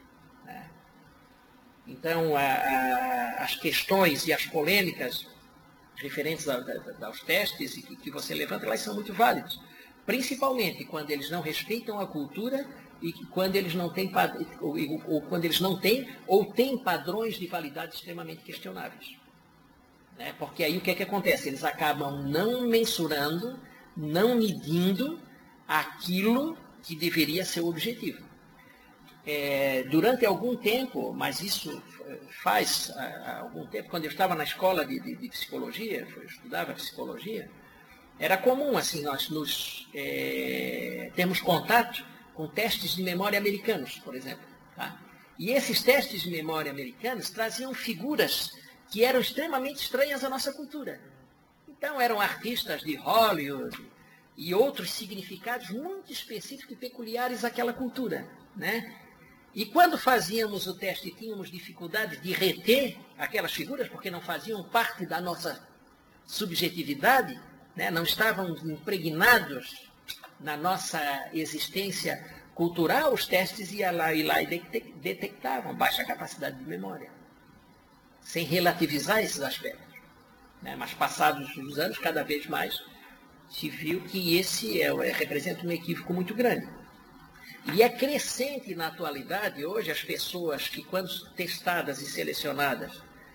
Então, a, a, as questões e as polêmicas referentes a, a, aos testes que, que você levanta, elas são muito válidas. Principalmente quando eles não respeitam a cultura e quando eles não têm, ou, ou quando eles não têm ou têm padrões de validade extremamente questionáveis. Né? Porque aí o que é que acontece? Eles acabam não mensurando, não medindo aquilo que deveria ser o objetivo. é, durante algum tempo, mas isso faz há algum tempo, quando eu estava na escola de, de, de psicologia, eu estudava psicologia, era comum assim, nós nos, é, termos contato com testes de memória americanos, por exemplo. Tá? E esses testes de memória americanos traziam figuras que eram extremamente estranhas à nossa cultura. Então, eram artistas de Hollywood e outros significados muito específicos e peculiares àquela cultura, né? E quando fazíamos o teste e tínhamos dificuldade de reter aquelas figuras, porque não faziam parte da nossa subjetividade, né? Não estavam impregnados na nossa existência cultural, os testes iam lá e lá e detectavam baixa capacidade de memória, sem relativizar esses aspectos. Né? Mas passados os anos, cada vez mais, se viu que esse é, representa um equívoco muito grande. E é crescente na atualidade, hoje, as pessoas que, quando testadas e selecionadas,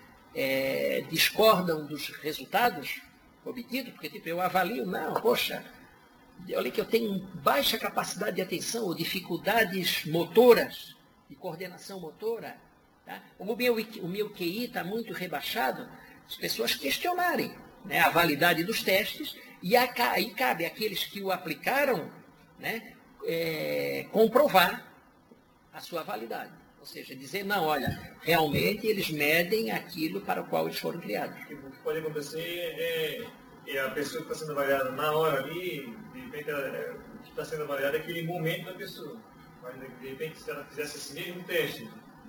é, discordam dos resultados obtidos, porque tipo, eu avalio, não, poxa, olha que eu tenho baixa capacidade de atenção ou dificuldades motoras, de coordenação motora, tá? O meu, o meu Q I está muito rebaixado, as pessoas questionarem, né, a validade dos testes, e aí cabe àqueles que o aplicaram, né, é, comprovar a sua validade. Ou seja, dizer, não, olha, realmente eles medem aquilo para o qual eles foram criados. O que pode acontecer é, é a pessoa que está sendo avaliada na hora ali, de repente ela, o que está sendo avaliado é aquele momento da pessoa. Mas de repente, se ela fizesse esse mesmo teste,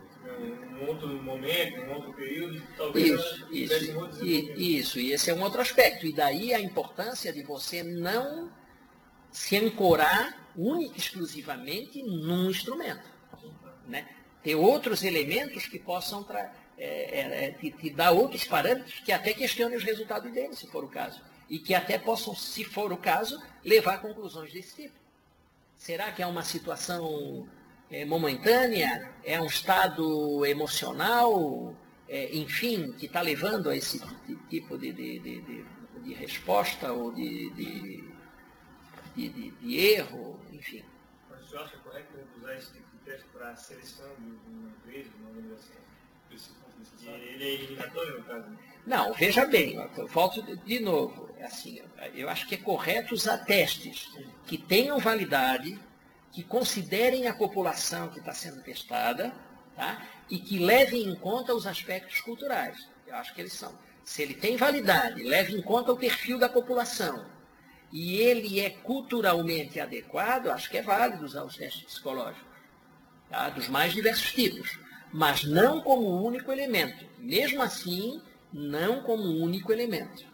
em um outro momento, em um outro período, talvez isso, ela tivesse isso, um outro desenvolvimento. Isso, e esse é um outro aspecto. E daí a importância de você não se ancorar única e exclusivamente num instrumento, né? Ter outros elementos que possam tra é, é, te, te dar outros parâmetros que até questionem os resultados dele, se for o caso. E que até possam, se for o caso, levar a conclusões desse tipo. Será que é uma situação é, momentânea? É um estado emocional, é, enfim, que está levando a esse tipo de, de, de, de, de resposta ou de... de De, de, de erro, enfim. Mas você acha correto usar esse tipo de teste para a seleção de uma empresa, de uma organização? E ele é eliminatório, no caso? Não, veja bem, eu volto de novo. Assim, eu acho que é correto usar testes que tenham validade, que considerem a população que está sendo testada, tá? E que levem em conta os aspectos culturais. Eu acho que eles são. Se ele tem validade, leve em conta o perfil da população, e ele é culturalmente adequado, acho que é válido usar os testes psicológicos, tá? Dos mais diversos tipos, mas não como único elemento. Mesmo assim, não como único elemento.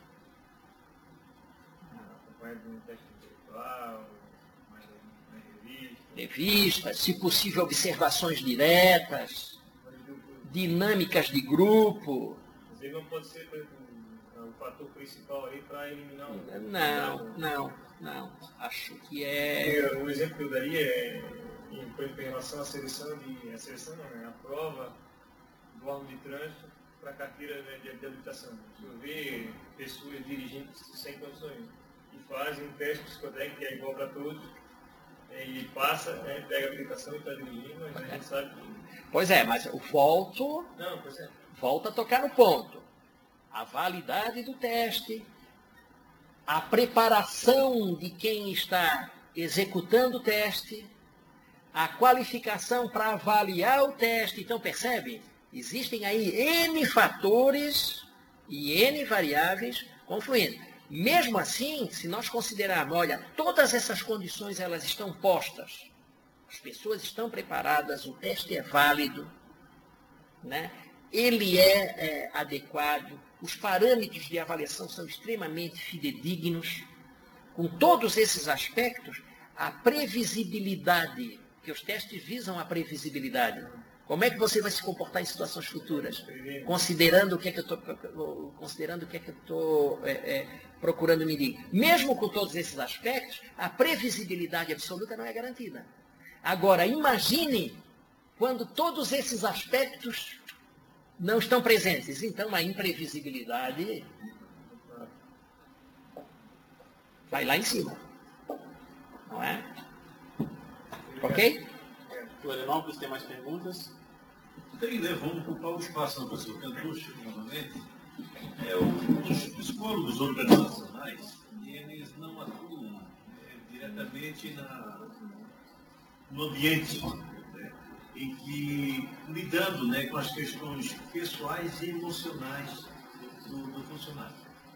Acompanhado de um teste intelectual, mais revista. Revistas, se possível, observações diretas, dinâmicas de grupo. Mas ele não pode ser, por exemplo, o fator principal aí para eliminar o... Não, não, não. Acho que é... O exemplo que eu daria é, em, por exemplo, em relação à seleção, de, a seleção não, né? A prova do órgão de trânsito para a carteira, né, de, de habilitação. Se eu ver pessoas dirigindo sem condições e fazem um teste psicotécnico que é igual para todos, é, e passa, né, pega a habilitação e está dirigindo, mas a gente sabe que... Pois é, mas eu volto, não, pois é. volto a tocar no ponto. A validade do teste, a preparação de quem está executando o teste, a qualificação para avaliar o teste. Então, percebe? Existem aí N fatores e N variáveis confluindo. Mesmo assim, se nós considerarmos, olha, todas essas condições elas estão postas, as pessoas estão preparadas, o teste é válido, né? Ele é, é adequado, os parâmetros de avaliação são extremamente fidedignos. Com todos esses aspectos, a previsibilidade, que os testes visam a previsibilidade. Como é que você vai se comportar em situações futuras? Considerando o que é que eu estou considerando o que é que eu estou é, é, procurando medir. Mesmo com todos esses aspectos, a previsibilidade absoluta não é garantida. Agora, imagine quando todos esses aspectos não estão presentes. Então, a imprevisibilidade vai lá em cima. Não é? Ok? O Helenópolis tem mais perguntas? Tem, né? Vamos ocupar o espaço do professor Cantucho, novamente. É, os psicólogos organizacionais, eles não atuam é, diretamente na, no ambiente, né, em que, lidando, né, com as questões pessoais e emocionais do, do funcionário,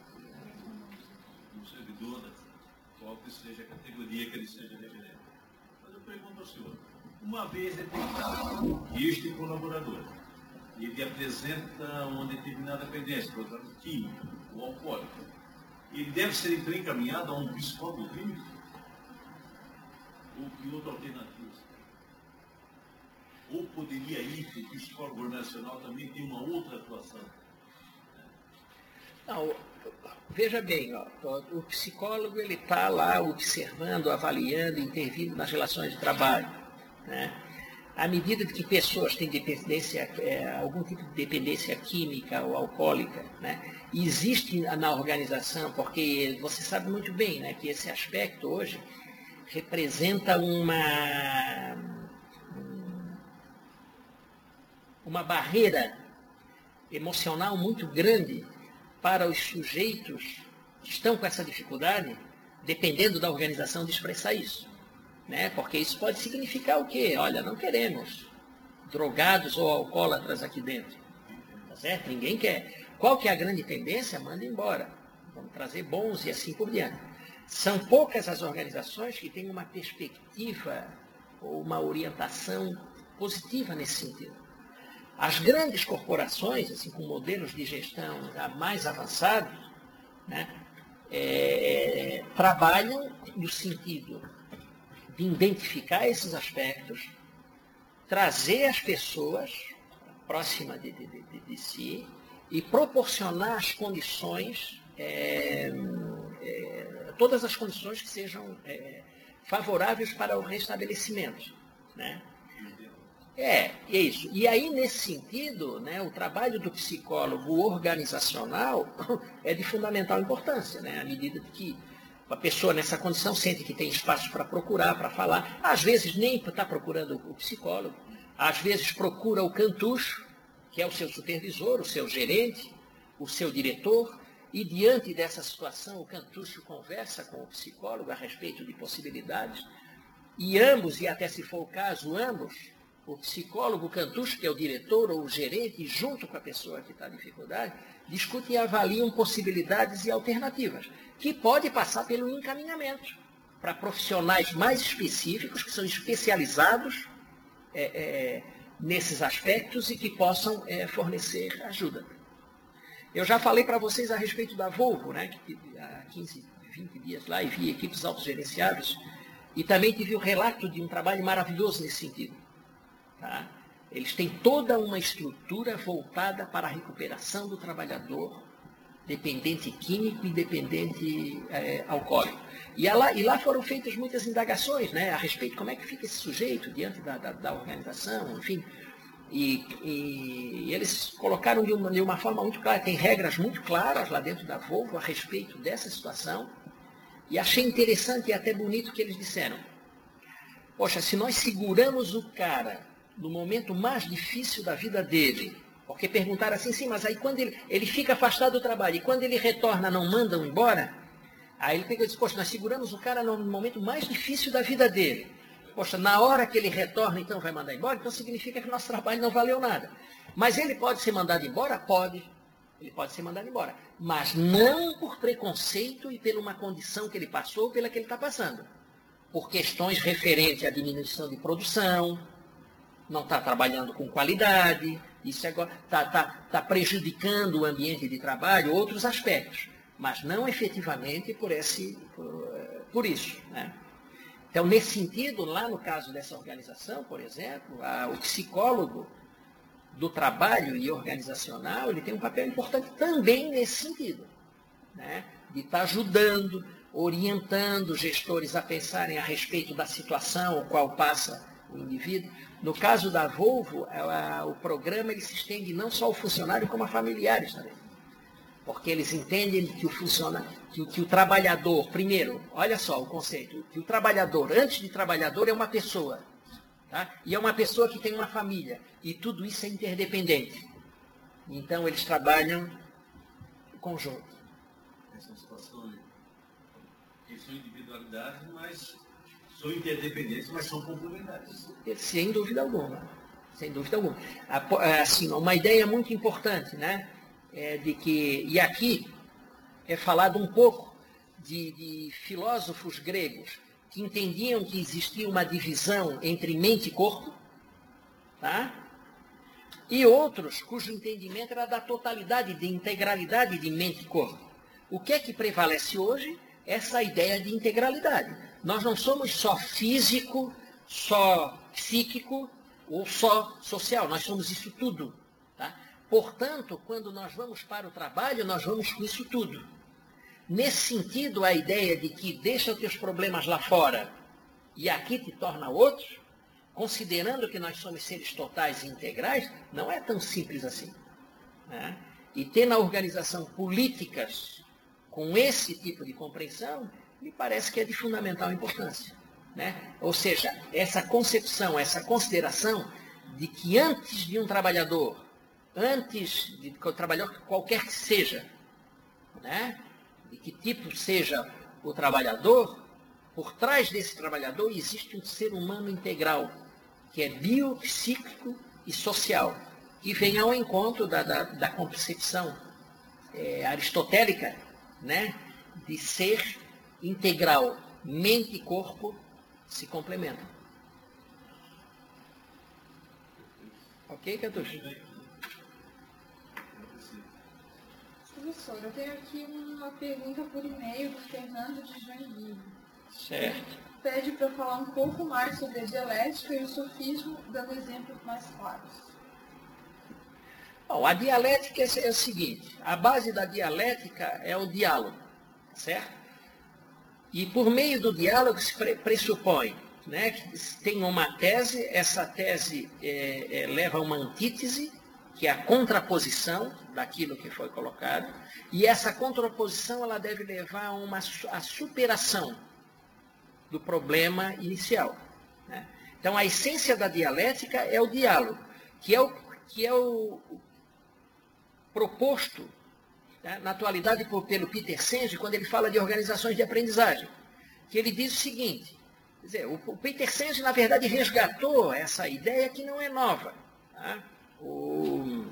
do servidor, da qual que seja a categoria que ele seja referente. Mas eu pergunto ao senhor, uma vez detectado que este colaborador ele apresenta uma determinada pendência, por exemplo, químico ou alcoólico, ele deve ser então encaminhado a um psicólogo clínico? Ou que outra alternativa? Ou poderia ir que o psicólogo nacional também tem uma outra atuação? Não, veja bem, ó, o psicólogo ele está lá observando, avaliando, intervindo nas relações de trabalho, né? À medida que pessoas têm dependência, é, algum tipo de dependência química ou alcoólica, né, existe na organização, porque você sabe muito bem, né, que esse aspecto hoje representa uma, uma barreira emocional muito grande para os sujeitos que estão com essa dificuldade, dependendo da organização de expressar isso. Né? Porque isso pode significar o quê? Olha, não queremos drogados ou alcoólatras aqui dentro. Tá certo? Ninguém quer. Qual que é a grande tendência? Manda embora. Vamos trazer bons e assim por diante. São poucas as organizações que têm uma perspectiva ou uma orientação positiva nesse sentido. As grandes corporações, assim, com modelos de gestão mais avançados, né, é, trabalham no sentido de identificar esses aspectos, trazer as pessoas próximas de, de, de, de si e proporcionar as condições, é, é, todas as condições que sejam é, favoráveis para o restabelecimento. Né? É, é isso. E aí, nesse sentido, né, o trabalho do psicólogo organizacional é de fundamental importância, né, à medida que a pessoa nessa condição sente que tem espaço para procurar, para falar. Às vezes nem está procurando o psicólogo, às vezes procura o cantucho, que é o seu supervisor, o seu gerente, o seu diretor, e diante dessa situação o cantucho conversa com o psicólogo a respeito de possibilidades, e ambos, e até se for o caso, ambos, o psicólogo, o cantucho, que é o diretor ou o gerente, junto com a pessoa que está em dificuldade, discutem e avaliam possibilidades e alternativas, que pode passar pelo encaminhamento para profissionais mais específicos, que são especializados é, é, nesses aspectos e que possam é, fornecer ajuda. Eu já falei para vocês a respeito da Volvo, né, que há quinze, vinte dias lá, e vi equipes autogerenciadas, e também tive o relato de um trabalho maravilhoso nesse sentido. Tá? Eles têm toda uma estrutura voltada para a recuperação do trabalhador dependente químico e dependente é, alcoólico. E lá, e lá foram feitas muitas indagações, né, a respeito de como é que fica esse sujeito diante da, da, da organização, enfim. E, e, e eles colocaram de uma, de uma forma muito clara, tem regras muito claras lá dentro da Volvo a respeito dessa situação. E achei interessante e até bonito que eles disseram: poxa, se nós seguramos o cara no momento mais difícil da vida dele, porque perguntaram assim, sim, mas aí quando ele, ele fica afastado do trabalho e quando ele retorna não mandam embora, aí ele pegou e disse, poxa, nós seguramos o cara no momento mais difícil da vida dele. Poxa, na hora que ele retorna, então vai mandar embora, então significa que o nosso trabalho não valeu nada. Mas ele pode ser mandado embora? Pode. Ele pode ser mandado embora. Mas não por preconceito e por uma condição que ele passou ou pela que ele está passando. Por questões referentes à diminuição de produção, não está trabalhando com qualidade, isso está tá, tá prejudicando o ambiente de trabalho, outros aspectos, mas não efetivamente por, esse, por, por isso. Né? Então, nesse sentido, lá no caso dessa organização, por exemplo, a, o psicólogo do trabalho e organizacional, ele tem um papel importante também nesse sentido, né? De estar tá ajudando, orientando gestores a pensarem a respeito da situação o qual passa o indivíduo. No caso da Volvo, ela, o programa ele se estende não só ao funcionário, como a familiares também. Porque eles entendem que o funcionário, que, que o trabalhador, primeiro, olha só o conceito, que o trabalhador, antes de trabalhador, é uma pessoa. Tá? E é uma pessoa que tem uma família. E tudo isso é interdependente. Então, eles trabalham em conjunto. Essa situação, eles são individualidades, mas são interdependentes, mas são complementares. Sem dúvida alguma. Sem dúvida alguma. Assim, uma ideia muito importante, né? É de que, e aqui é falado um pouco de, de filósofos gregos que entendiam que existia uma divisão entre mente e corpo, tá? E outros cujo entendimento era da totalidade, de integralidade de mente e corpo. O que é que prevalece hoje? Essa ideia de integralidade. Nós não somos só físico, só psíquico ou só social, nós somos isso tudo. Tá? Portanto, quando nós vamos para o trabalho, nós vamos com isso tudo. Nesse sentido, a ideia de que deixa os teus problemas lá fora e aqui te torna outro, considerando que nós somos seres totais e integrais, não é tão simples assim. Né? E ter na organização políticas com esse tipo de compreensão, me parece que é de fundamental importância. Né? Ou seja, essa concepção, essa consideração de que antes de um trabalhador, antes de um trabalhador qualquer que seja, né? de que tipo seja o trabalhador, por trás desse trabalhador existe um ser humano integral, que é bio, psíquico e social, que vem ao encontro da, da, da concepção é, aristotélica, né? de ser integral, mente e corpo se complementam. Ok, Catuxa? Professor, eu tenho aqui uma pergunta por e-mail do Fernando de Joinville. Certo. Pede para falar um pouco mais sobre a dialética e o sofismo, dando exemplos mais claros. Bom, a dialética é o seguinte, a base da dialética é o diálogo, certo? E por meio do diálogo se pressupõe, né, que tem uma tese, essa tese é, é, leva a uma antítese, que é a contraposição daquilo que foi colocado, e essa contraposição ela deve levar a uma a superação do problema inicial. Né? Então, a essência da dialética é o diálogo, que é o, que é o proposto, né, na atualidade por, pelo Peter Senge, quando ele fala de organizações de aprendizagem, que ele diz o seguinte, quer dizer, o, o Peter Senge, na verdade, resgatou essa ideia que não é nova. Tá? O,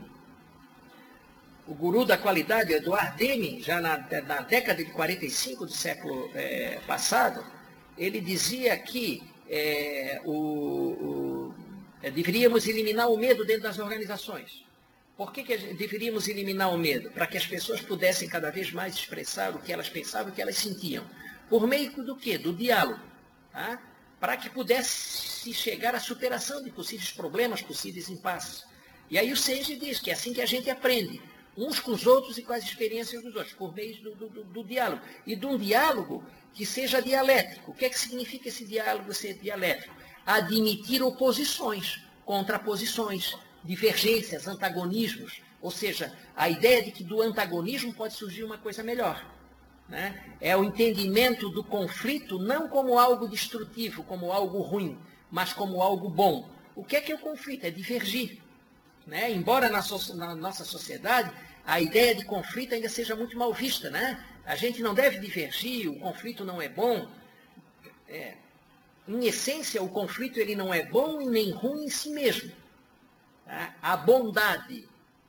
o guru da qualidade, Edward Deming, já na, na década de quarenta e cinco do século é, passado, ele dizia que é, o, o, é, deveríamos eliminar o medo dentro das organizações. Por que, que deveríamos eliminar o medo? Para que as pessoas pudessem cada vez mais expressar o que elas pensavam, o que elas sentiam. Por meio do quê? Do diálogo. Tá? Para que pudesse chegar à superação de possíveis problemas, possíveis impasses. E aí o Senge diz que é assim que a gente aprende, uns com os outros e com as experiências dos outros, por meio do, do, do diálogo. E de um diálogo que seja dialético. O que é que significa esse diálogo ser dialético? Admitir oposições, contraposições, divergências, antagonismos. Ou seja, a ideia de que do antagonismo pode surgir uma coisa melhor. Né? É o entendimento do conflito não como algo destrutivo, como algo ruim, mas como algo bom. O que é que é o conflito? É divergir. Né? Embora na, so na nossa sociedade a ideia de conflito ainda seja muito mal vista, né? A gente não deve divergir, o conflito não é bom. É, em essência, o conflito ele não é bom e nem ruim em si mesmo. Tá? A bondade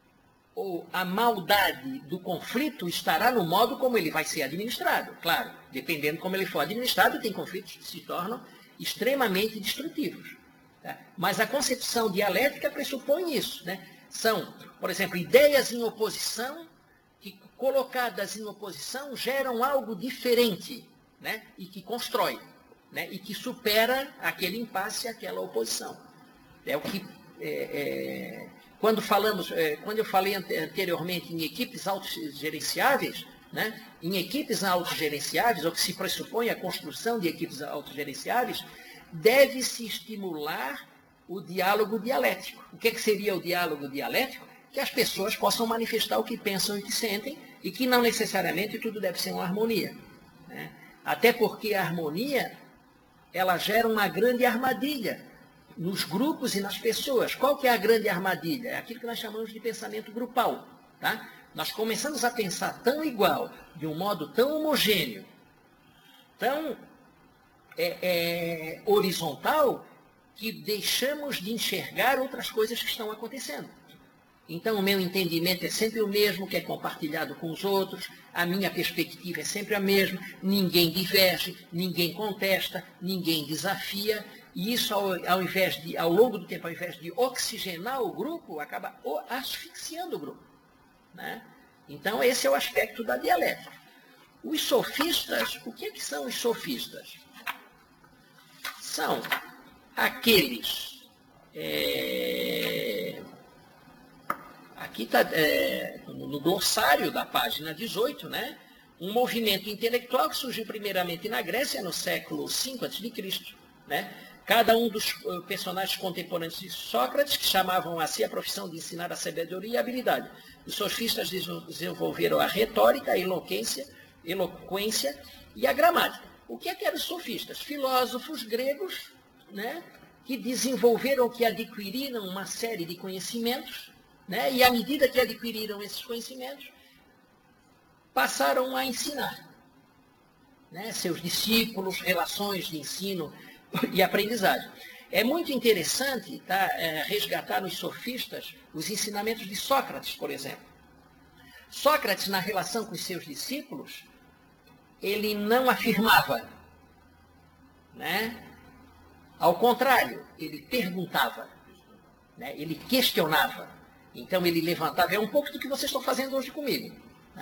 ou a maldade do conflito estará no modo como ele vai ser administrado. Claro, dependendo como ele for administrado, tem conflitos que se tornam extremamente destrutivos. Tá? Mas a concepção dialética pressupõe isso. Né? São, por exemplo, ideias em oposição, que colocadas em oposição geram algo diferente, né? E que constrói, né? E que supera aquele impasse, aquela oposição. É o que, é, é, quando, falamos, é, quando eu falei anteriormente em equipes autogerenciáveis, né? Em equipes autogerenciáveis, ou que se pressupõe a construção de equipes autogerenciáveis, deve-se estimular o diálogo dialético. O que, é que seria o diálogo dialético? Que as pessoas possam manifestar o que pensam e o que sentem, e que não necessariamente tudo deve ser uma harmonia. Né? Até porque a harmonia, ela gera uma grande armadilha nos grupos e nas pessoas. Qual que é a grande armadilha? É aquilo que nós chamamos de pensamento grupal. Tá? Nós começamos a pensar tão igual, de um modo tão homogêneo, tão é, é, horizontal, que deixamos de enxergar outras coisas que estão acontecendo. Então, o meu entendimento é sempre o mesmo, que é compartilhado com os outros, a minha perspectiva é sempre a mesma, ninguém diverge, ninguém contesta, ninguém desafia, e isso, ao, ao, invés de, ao longo do tempo, ao invés de oxigenar o grupo, acaba asfixiando o grupo. Né? Então, esse é o aspecto da dialética. Os sofistas, o que, é que são os sofistas? São aqueles... É, aqui está, é, no glossário da página dezoito, né? Um movimento intelectual que surgiu primeiramente na Grécia, no século cinco antes de Cristo. Né? Cada um dos personagens contemporâneos de Sócrates, que chamavam a si a profissão de ensinar a sabedoria e a habilidade. Os sofistas desenvolveram a retórica, a eloquência, eloquência e a gramática. O que é que eram os sofistas? Filósofos gregos, né? Que desenvolveram, que adquiriram uma série de conhecimentos, né? E à medida que adquiriram esses conhecimentos, passaram a ensinar, né? Seus discípulos, relações de ensino e aprendizagem. É muito interessante, tá, é, resgatar nos sofistas os ensinamentos de Sócrates, por exemplo. Sócrates, na relação com os seus discípulos, ele não afirmava, né? Ao contrário, ele perguntava, né? Ele questionava. Então ele levantava, é um pouco do que vocês estão fazendo hoje comigo.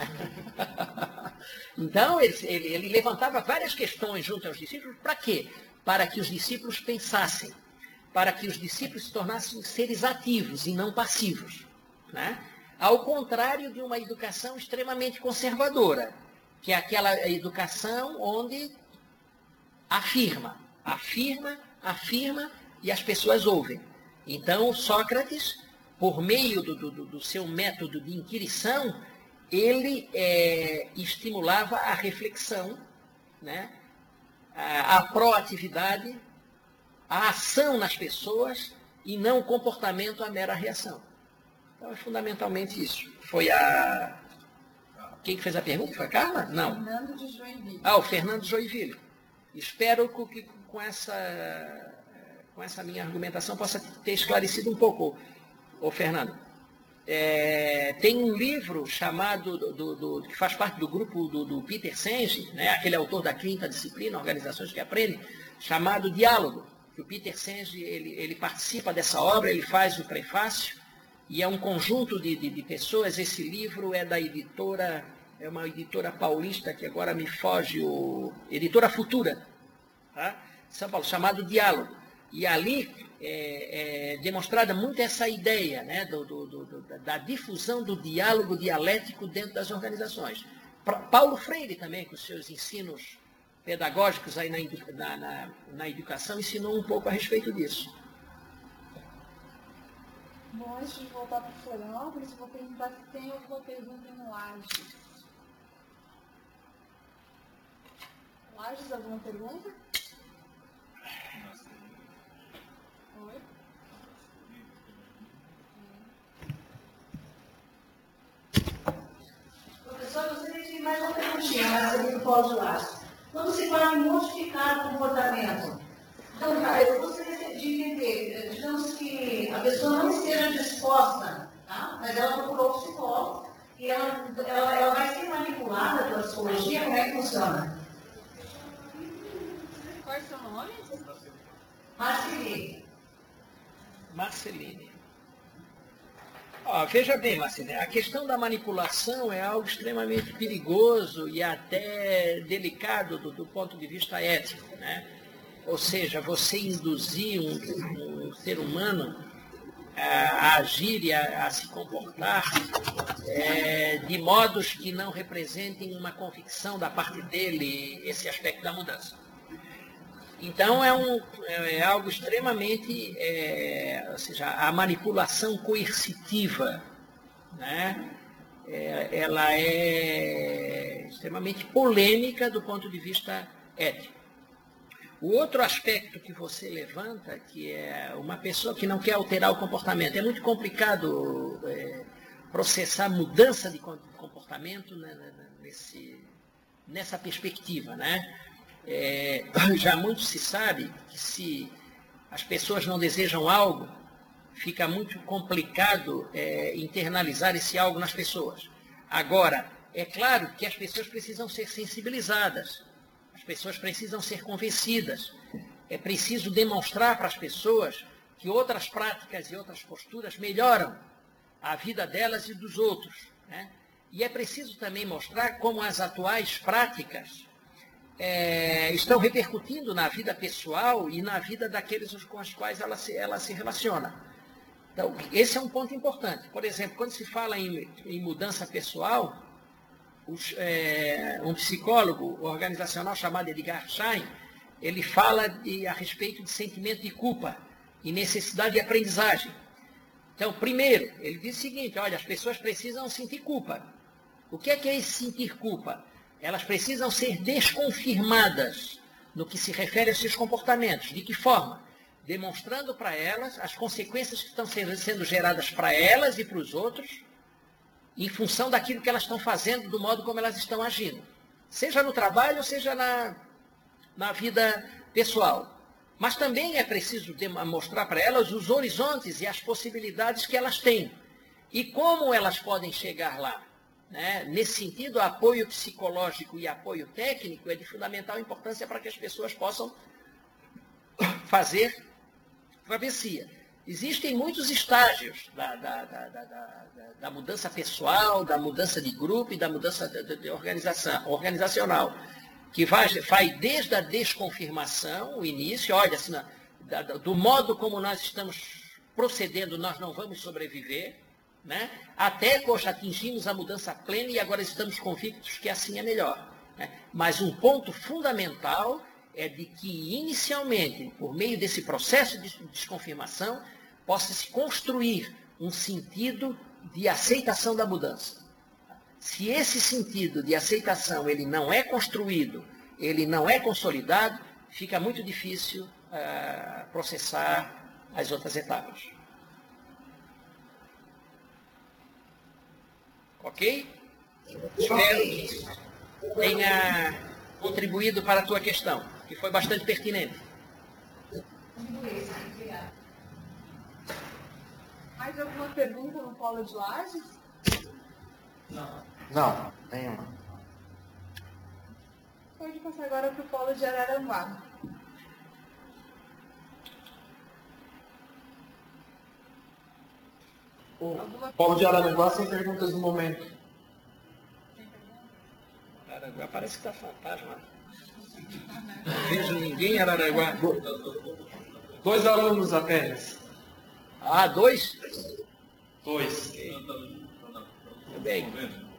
Então ele, ele, ele levantava várias questões junto aos discípulos, para quê? Para que os discípulos pensassem, para que os discípulos se tornassem seres ativos e não passivos. Né? Ao contrário de uma educação extremamente conservadora, que é aquela educação onde afirma, afirma, afirma e as pessoas ouvem. Então Sócrates, por meio do, do, do seu método de inquirição, ele é, estimulava a reflexão, né? a, a proatividade, a ação nas pessoas e não o comportamento, a mera reação. Então é fundamentalmente isso. Foi a... Quem que fez a pergunta? Foi a Carla? Não. Fernando de Joinville. Ah, o Fernando de Joinville. Espero que com essa, com essa minha argumentação possa ter esclarecido um pouco, ô Fernando. É, tem um livro chamado, do, do, do, que faz parte do grupo do, do Peter Senge, né, aquele autor da Quinta Disciplina, Organizações que Aprendem, chamado Diálogo. Que o Peter Senge, ele, ele participa dessa obra, ele faz o prefácio, e é um conjunto de, de, de pessoas. Esse livro é da editora, é uma editora paulista, que agora me foge, o, Editora Futura, tá? São Paulo, chamado Diálogo. E ali é, é demonstrada muito essa ideia, né, do, do, do, da difusão do diálogo dialético dentro das organizações. Paulo Freire também, com os seus ensinos pedagógicos aí na, na, na educação, ensinou um pouco a respeito disso. Bom, antes de voltar para Florianópolis, vou perguntar se tem alguma pergunta no Lages. Lages, alguma pergunta? Oi? Professor, eu gostaria de mais uma perguntinha, mas eu não posso lá. Quando se fala em modificar o comportamento, então, tá, eu gostaria de entender, digamos que a pessoa não esteja disposta, tá? Mas ela procurou o psicólogo e ela, ela, ela vai ser manipulada pela psicologia, como é que funciona? Qual é o seu nome? Marceline. Marceline. Ó, veja bem, Marceline, a questão da manipulação é algo extremamente perigoso e até delicado do, do ponto de vista ético, né? Ou seja, você induzir um, um ser humano a, a agir e a, a se comportar é, de modos que não representem uma convicção da parte dele, esse aspecto da mudança. Então, é, um, é algo extremamente, é, ou seja, a manipulação coercitiva, né? É, ela é extremamente polêmica do ponto de vista ético. O outro aspecto que você levanta, que é uma pessoa que não quer alterar o comportamento, é muito complicado é, processar mudança de comportamento, né, nesse, nessa perspectiva, né? É, já muito se sabe que se as pessoas não desejam algo, fica muito complicado é, internalizar esse algo nas pessoas. Agora, é claro que as pessoas precisam ser sensibilizadas, as pessoas precisam ser convencidas, é preciso demonstrar para as pessoas que outras práticas e outras posturas melhoram a vida delas e dos outros, né? E é preciso também mostrar como as atuais práticas é, estão repercutindo na vida pessoal e na vida daqueles com os quais ela se, ela se relaciona. Então, esse é um ponto importante. Por exemplo, quando se fala em, em mudança pessoal, os, é, um psicólogo organizacional chamado Edgar Schein, ele fala de, a respeito de sentimento de culpa e necessidade de aprendizagem. Então, primeiro, ele diz o seguinte, olha, as pessoas precisam sentir culpa. O que é que é esse sentir culpa? Elas precisam ser desconfirmadas no que se refere aos seus comportamentos. De que forma? Demonstrando para elas as consequências que estão sendo geradas para elas e para os outros, em função daquilo que elas estão fazendo, do modo como elas estão agindo. Seja no trabalho, ou seja na, na vida pessoal. Mas também é preciso mostrar para elas os horizontes e as possibilidades que elas têm. E como elas podem chegar lá. Né? Nesse sentido, apoio psicológico e apoio técnico é de fundamental importância para que as pessoas possam fazer travessia. Existem muitos estágios da, da, da, da, da, da mudança pessoal, da mudança de grupo e da mudança de, de organização, organizacional, que vai, vai desde a desconfirmação, o início, olha, assim, da, do modo como nós estamos procedendo, nós não vamos sobreviver, né? Até que hoje atingimos a mudança plena e agora estamos convictos que assim é melhor. Né? Mas um ponto fundamental é de que, inicialmente, por meio desse processo de desconfirmação, possa se construir um sentido de aceitação da mudança. Se esse sentido de aceitação ele não é construído, ele não é consolidado, fica muito difícil uh, processar as outras etapas. Ok? Espero que tenha contribuído para a tua questão, que foi bastante pertinente. Mais alguma pergunta no Polo de Lages? Não. Não, nenhuma. Pode passar agora para o Polo de Araranguá. O Polo de Araranguá sem perguntas no momento. Araranguá parece que está fantasma. Não vejo ninguém em Araranguá. Dois alunos apenas. Ah, dois? Dois. Tudo bem.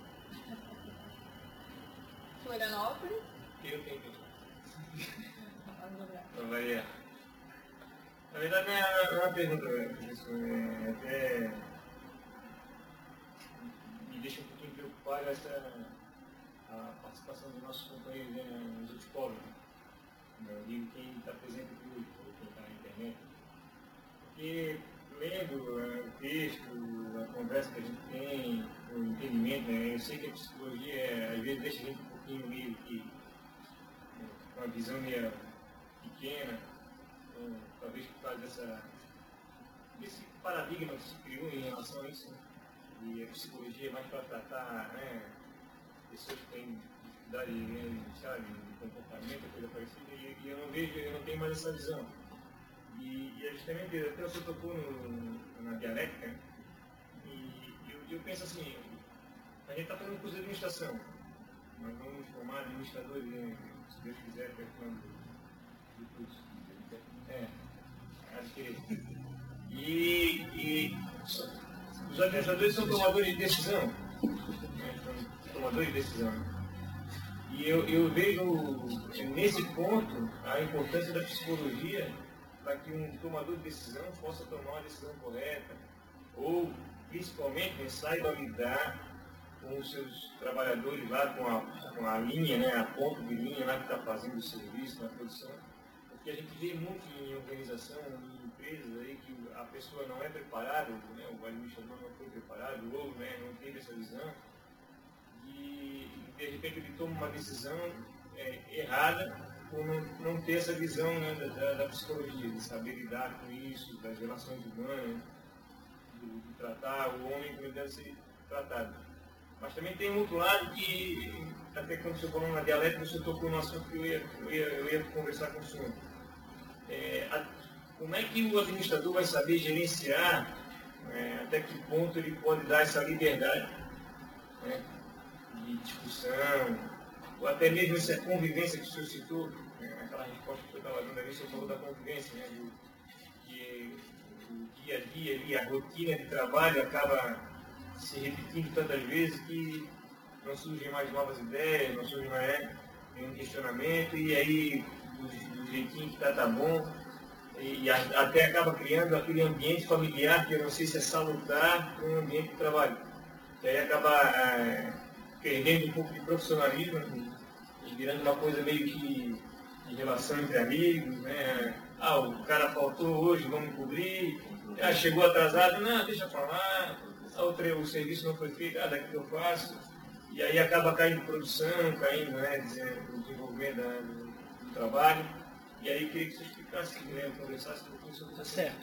Florianópolis. Eu tenho. Maria. Na verdade, é uma pergunta, professor. É, até me deixa um pouquinho preocupado essa a participação dos nossos companheiros né, nos outros polos. Né? Eu digo quem está presente aqui hoje, ou quem está na internet. Porque lendo é, o texto, a conversa que a gente tem, o entendimento, né, eu sei que a psicologia é, às vezes deixa a gente um pouquinho meio que com uma visão meio pequena, então, talvez por causa dessa, desse paradigma que se criou em relação a isso, né? E a psicologia é mais para tratar né, pessoas que têm dificuldade né, sabe, de comportamento, coisa parecida, e, e eu não vejo, eu não tenho mais essa visão. E, e é justamente, até você tocou no, na dialética, né? E eu, eu penso assim, a gente está falando de curso de administração, nós vamos formar administradores, né, se Deus quiser, até quando do curso. É, adquirir. E, e os administradores são tomadores de decisão, né? São tomadores de decisão. E eu, eu vejo nesse ponto a importância da psicologia para que um tomador de decisão possa tomar uma decisão correta, ou principalmente saiba lidar com os seus trabalhadores lá, com a, com a linha, né, a ponta de linha lá que está fazendo o serviço na produção, que a gente vê muito em organização, em empresas aí, que a pessoa não é preparada, né, o administrador não foi preparado, ou né, não teve essa visão, e de repente ele toma uma decisão é, errada por não, não ter essa visão, né, da, da psicologia, de saber lidar com isso, das relações humanas, de, de tratar o homem como ele deve ser tratado. Mas também tem um outro lado que, até quando você falou na dialética, você tocou no assunto que eu ia, eu ia, eu ia conversar com o senhor. É, a, como é que o administrador vai saber gerenciar, é, até que ponto ele pode dar essa liberdade, né, de discussão, ou até mesmo essa convivência que o senhor citou, né, aquela resposta que eu estava dando ali, o senhor falou da convivência, né, do, que o dia a dia, ali, a rotina de trabalho acaba se repetindo tantas vezes que não surgem mais novas ideias, não surge mais nenhum questionamento, e aí do, do jeitinho que está, tá bom, e, e a, até acaba criando aquele ambiente familiar que eu não sei se é salutar para um ambiente de trabalho. E aí acaba é, perdendo um pouco de profissionalismo e virando uma coisa meio que de relação entre amigos, né? Ah, o cara faltou hoje, vamos cobrir, ah, chegou atrasado, não, deixa eu falar, outra, o serviço não foi feito, ah, daqui que eu faço, e aí acaba caindo produção, caindo, né, o desenvolvimento da, do, do trabalho, e aí queria que você explicasse, né, conversasse um pouquinho sobre isso. Tá certo.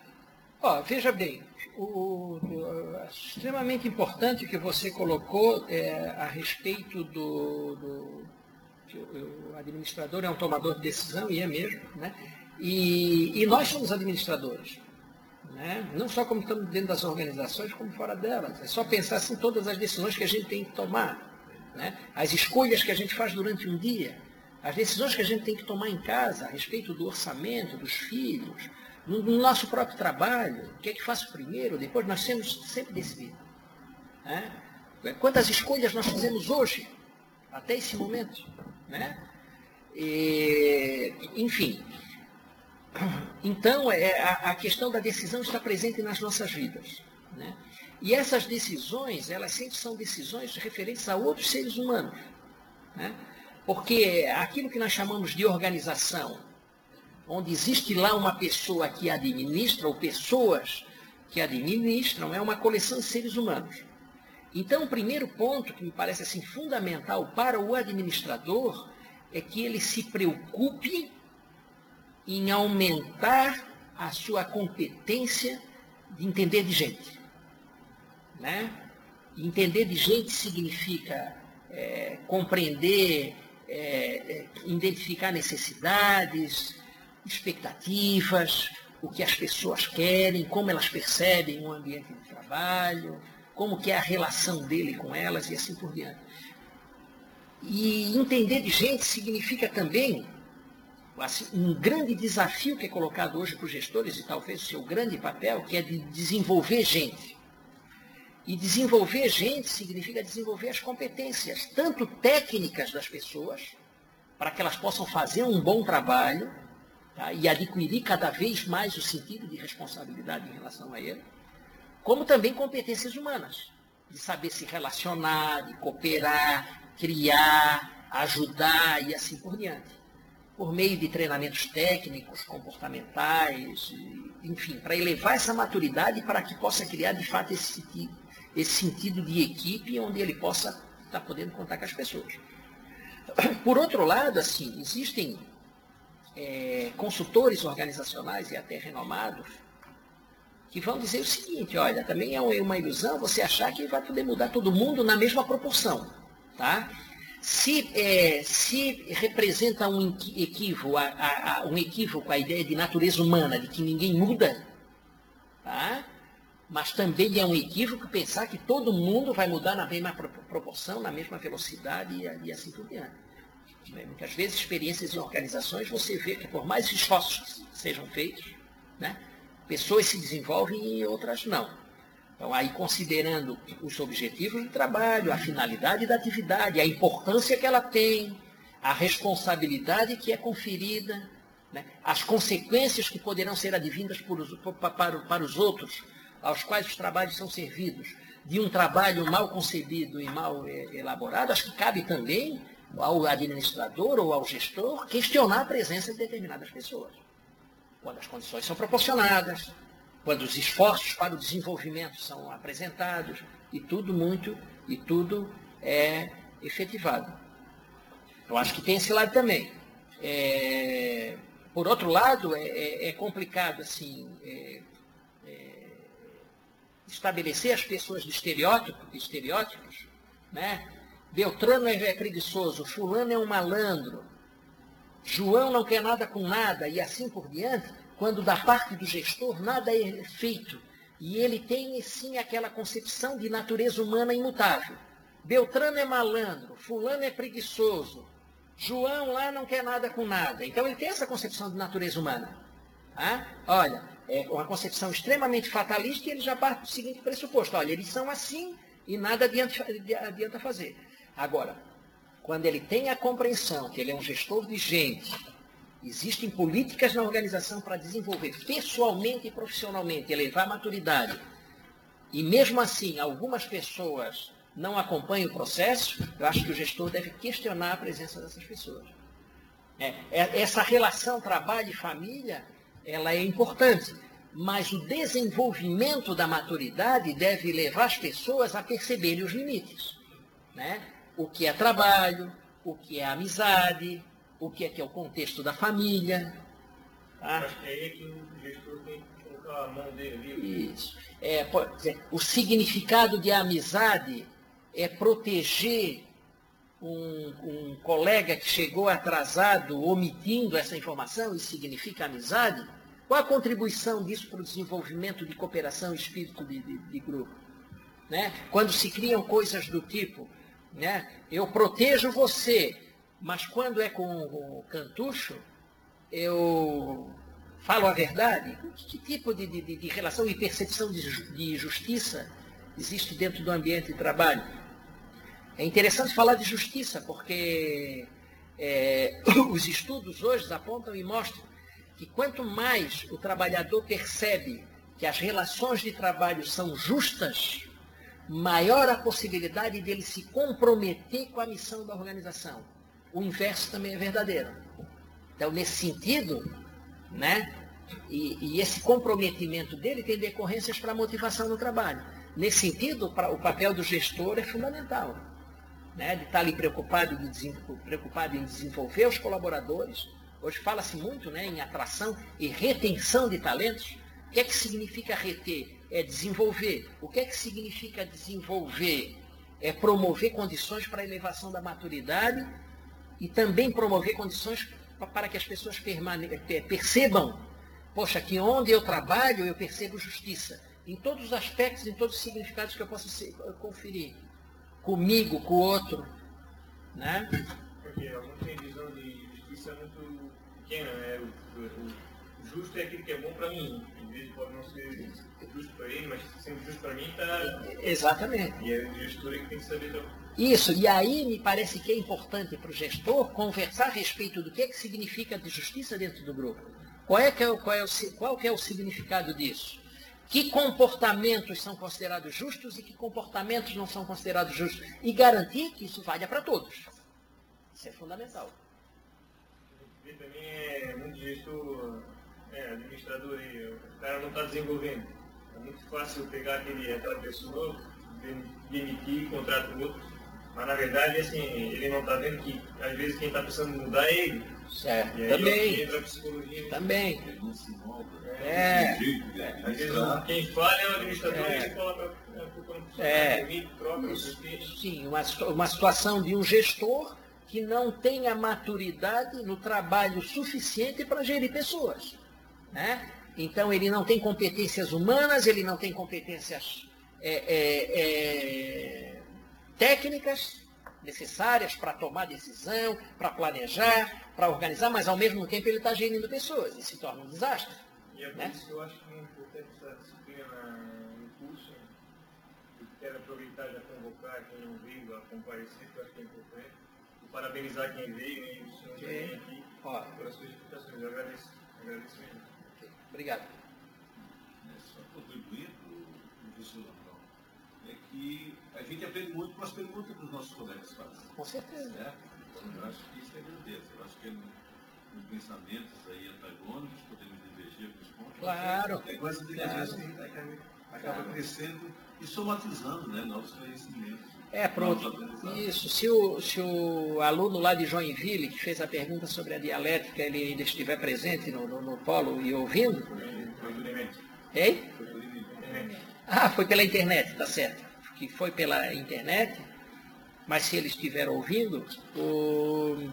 Ó, veja bem, o, o, extremamente importante que você colocou é, a respeito do, do que o, o administrador é um tomador de decisão, e é mesmo, né, e, e nós somos administradores. Né? Não só como estamos dentro das organizações, como fora delas. É só pensar assim, em todas as decisões que a gente tem que tomar, né? As escolhas que a gente faz durante um dia, as decisões que a gente tem que tomar em casa a respeito do orçamento, dos filhos, no, no nosso próprio trabalho, o que é que faço primeiro, depois, nós temos sempre decidido. Né? Quantas escolhas nós fizemos hoje, até esse momento? Né? E, enfim... Então, é, a, a questão da decisão está presente nas nossas vidas. Né? E essas decisões, elas sempre são decisões referentes a outros seres humanos. Né? Porque aquilo que nós chamamos de organização, onde existe lá uma pessoa que administra, ou pessoas que administram, é uma coleção de seres humanos. Então, o primeiro ponto que me parece assim, fundamental para o administrador é que ele se preocupe em aumentar a sua competência de entender de gente. Né? Entender de gente significa é, compreender, é, identificar necessidades, expectativas, o que as pessoas querem, como elas percebem o ambiente de trabalho, como que é a relação dele com elas e assim por diante. E entender de gente significa também assim, um grande desafio que é colocado hoje para os gestores, e talvez o seu grande papel, que é de desenvolver gente. E desenvolver gente significa desenvolver as competências, tanto técnicas das pessoas, para que elas possam fazer um bom trabalho, tá, e adquirir cada vez mais o sentido de responsabilidade em relação a ele, como também competências humanas, de saber se relacionar, de cooperar, criar, ajudar e assim por diante. Por meio de treinamentos técnicos, comportamentais, enfim, para elevar essa maturidade para que possa criar, de fato, esse sentido, esse sentido de equipe onde ele possa estar podendo contar com as pessoas. Por outro lado, assim, existem é, consultores organizacionais e até renomados que vão dizer o seguinte, olha, também é uma ilusão você achar que vai poder mudar todo mundo na mesma proporção, tá? Se, é, se representa um equívoco, a, a, a, um equívoco a ideia de natureza humana, de que ninguém muda, tá? Mas também é um equívoco pensar que todo mundo vai mudar na mesma proporção, na mesma velocidade e, e assim por diante. Muitas vezes, experiências em organizações, você vê que por mais esforços que sejam feitos, né, pessoas se desenvolvem e outras não. Então, aí considerando os objetivos do trabalho, a finalidade da atividade, a importância que ela tem, a responsabilidade que é conferida, né, as consequências que poderão ser advindas por os, para, para os outros, aos quais os trabalhos são servidos, de um trabalho mal concebido e mal elaborado, acho que cabe também ao administrador ou ao gestor questionar a presença de determinadas pessoas. Quando as condições são proporcionadas, quando os esforços para o desenvolvimento são apresentados, e tudo muito, e tudo é efetivado. Eu acho que tem esse lado também. É, por outro lado, é, é, é complicado assim, é, é, estabelecer as pessoas de estereótipo, de estereótipos, né? Beltrano é preguiçoso, fulano é um malandro, João não quer nada com nada, e assim por diante, quando da parte do gestor nada é feito, e ele tem sim aquela concepção de natureza humana imutável. Beltrano é malandro, fulano é preguiçoso, João lá não quer nada com nada. Então ele tem essa concepção de natureza humana. Tá? Olha, é uma concepção extremamente fatalista, e ele já parte do seguinte pressuposto: olha, eles são assim e nada adianta, adianta fazer. Agora, quando ele tem a compreensão que ele é um gestor de gente, existem políticas na organização para desenvolver pessoalmente e profissionalmente, elevar a maturidade, e mesmo assim algumas pessoas não acompanham o processo, eu acho que o gestor deve questionar a presença dessas pessoas. É, essa relação trabalho e família, ela é importante, mas o desenvolvimento da maturidade deve levar as pessoas a perceberem os limites, né? O que é trabalho, o que é amizade, o que é, que é o contexto da família. Tá? Acho que é aí que o gestor tem que colocar a mão dele ali. Isso. É, pode dizer, o significado de amizade é proteger um, um colega que chegou atrasado, omitindo essa informação, e significa amizade. Qual a contribuição disso para o desenvolvimento de cooperação e espírito de, de, de grupo? Né? Quando se criam coisas do tipo, né, eu protejo você, mas quando é com o cantucho, eu falo a verdade. Que tipo de, de, de relação e percepção de, de justiça existe dentro do ambiente de trabalho? É interessante falar de justiça, porque é, os estudos hoje apontam e mostram que quanto mais o trabalhador percebe que as relações de trabalho são justas, maior a possibilidade dele se comprometer com a missão da organização. O inverso também é verdadeiro. Então, nesse sentido, né, e, e esse comprometimento dele tem decorrências para a motivação no trabalho. Nesse sentido, pra, o papel do gestor é fundamental, né, de estar ali preocupado, de, preocupado em desenvolver os colaboradores. Hoje fala-se muito, né, em atração e retenção de talentos. O que é que significa reter? É desenvolver. O que é que significa desenvolver? É promover condições para a elevação da maturidade e também promover condições para que as pessoas percebam, poxa, que onde eu trabalho eu percebo justiça. Em todos os aspectos, em todos os significados que eu possa conferir. Comigo, com o outro. Né? Porque alguns têm visão de justiça muito pequena, né? O, o, o justo é aquilo que é bom para mim. Às vezes pode não ser justo para ele, mas sendo justo para mim está... Exatamente. E é o gestor que tem que saber também. Isso, e aí me parece que é importante para o gestor conversar a respeito do que é que significa de justiça dentro do grupo. Qual é que é o, qual é o, qual que é o significado disso? Que comportamentos são considerados justos e que comportamentos não são considerados justos? E garantir que isso valha para todos. Isso é fundamental. E também é muito gestor, é, administrador, e o cara não está desenvolvendo. É muito fácil pegar aquele, aquela pessoa, demitir, contratar o outro. Mas na verdade, assim, ele não está vendo que às vezes quem está precisando mudar é ele. Certo. E aí Também. entra a psicologia. Também. Ele não se molda. É. Tem jeito de Às vezes administrar. quem falha é o administrador É. e ele fala para o funcionário, É. demite, troca, não sei o quê. Sim, uma, uma situação de um gestor que não tem a maturidade no trabalho suficiente para gerir pessoas. Né? Então, ele não tem competências humanas, ele não tem competências é, é, é, técnicas necessárias para tomar decisão, para planejar, para organizar, mas ao mesmo tempo ele está gerindo pessoas e se torna um desastre. E é por Né? isso que eu acho que é importante essa disciplina na- no curso. Eu quero aproveitar e já convocar quem não veio a comparecer, que eu acho que é importante. E parabenizar quem veio e o senhor também aqui Ó. por as suas explicações. Eu agradeço. Agradeço mesmo. Obrigado. Né, só contribuir para o professor Natal. É E a gente aprende muito com as perguntas que os nossos colegas fazem. Com certeza. Certo? Então, eu acho que isso é grandeza. Eu acho que é um, um pensamentos aí antagônicos, podemos divergir com os pontos. Claro. É com essa divergência que a gente acaba, acaba crescendo e somatizando, né, novos conhecimentos. É, pronto. Isso. Se o, se o aluno lá de Joinville, que fez a pergunta sobre a dialética, ele ainda estiver presente no, no, no polo e ouvindo. Foi por e-mail. Hein? Foi por e-mail. Ah, foi pela internet, tá certo. Que foi pela internet, mas se ele estiver ouvindo, o...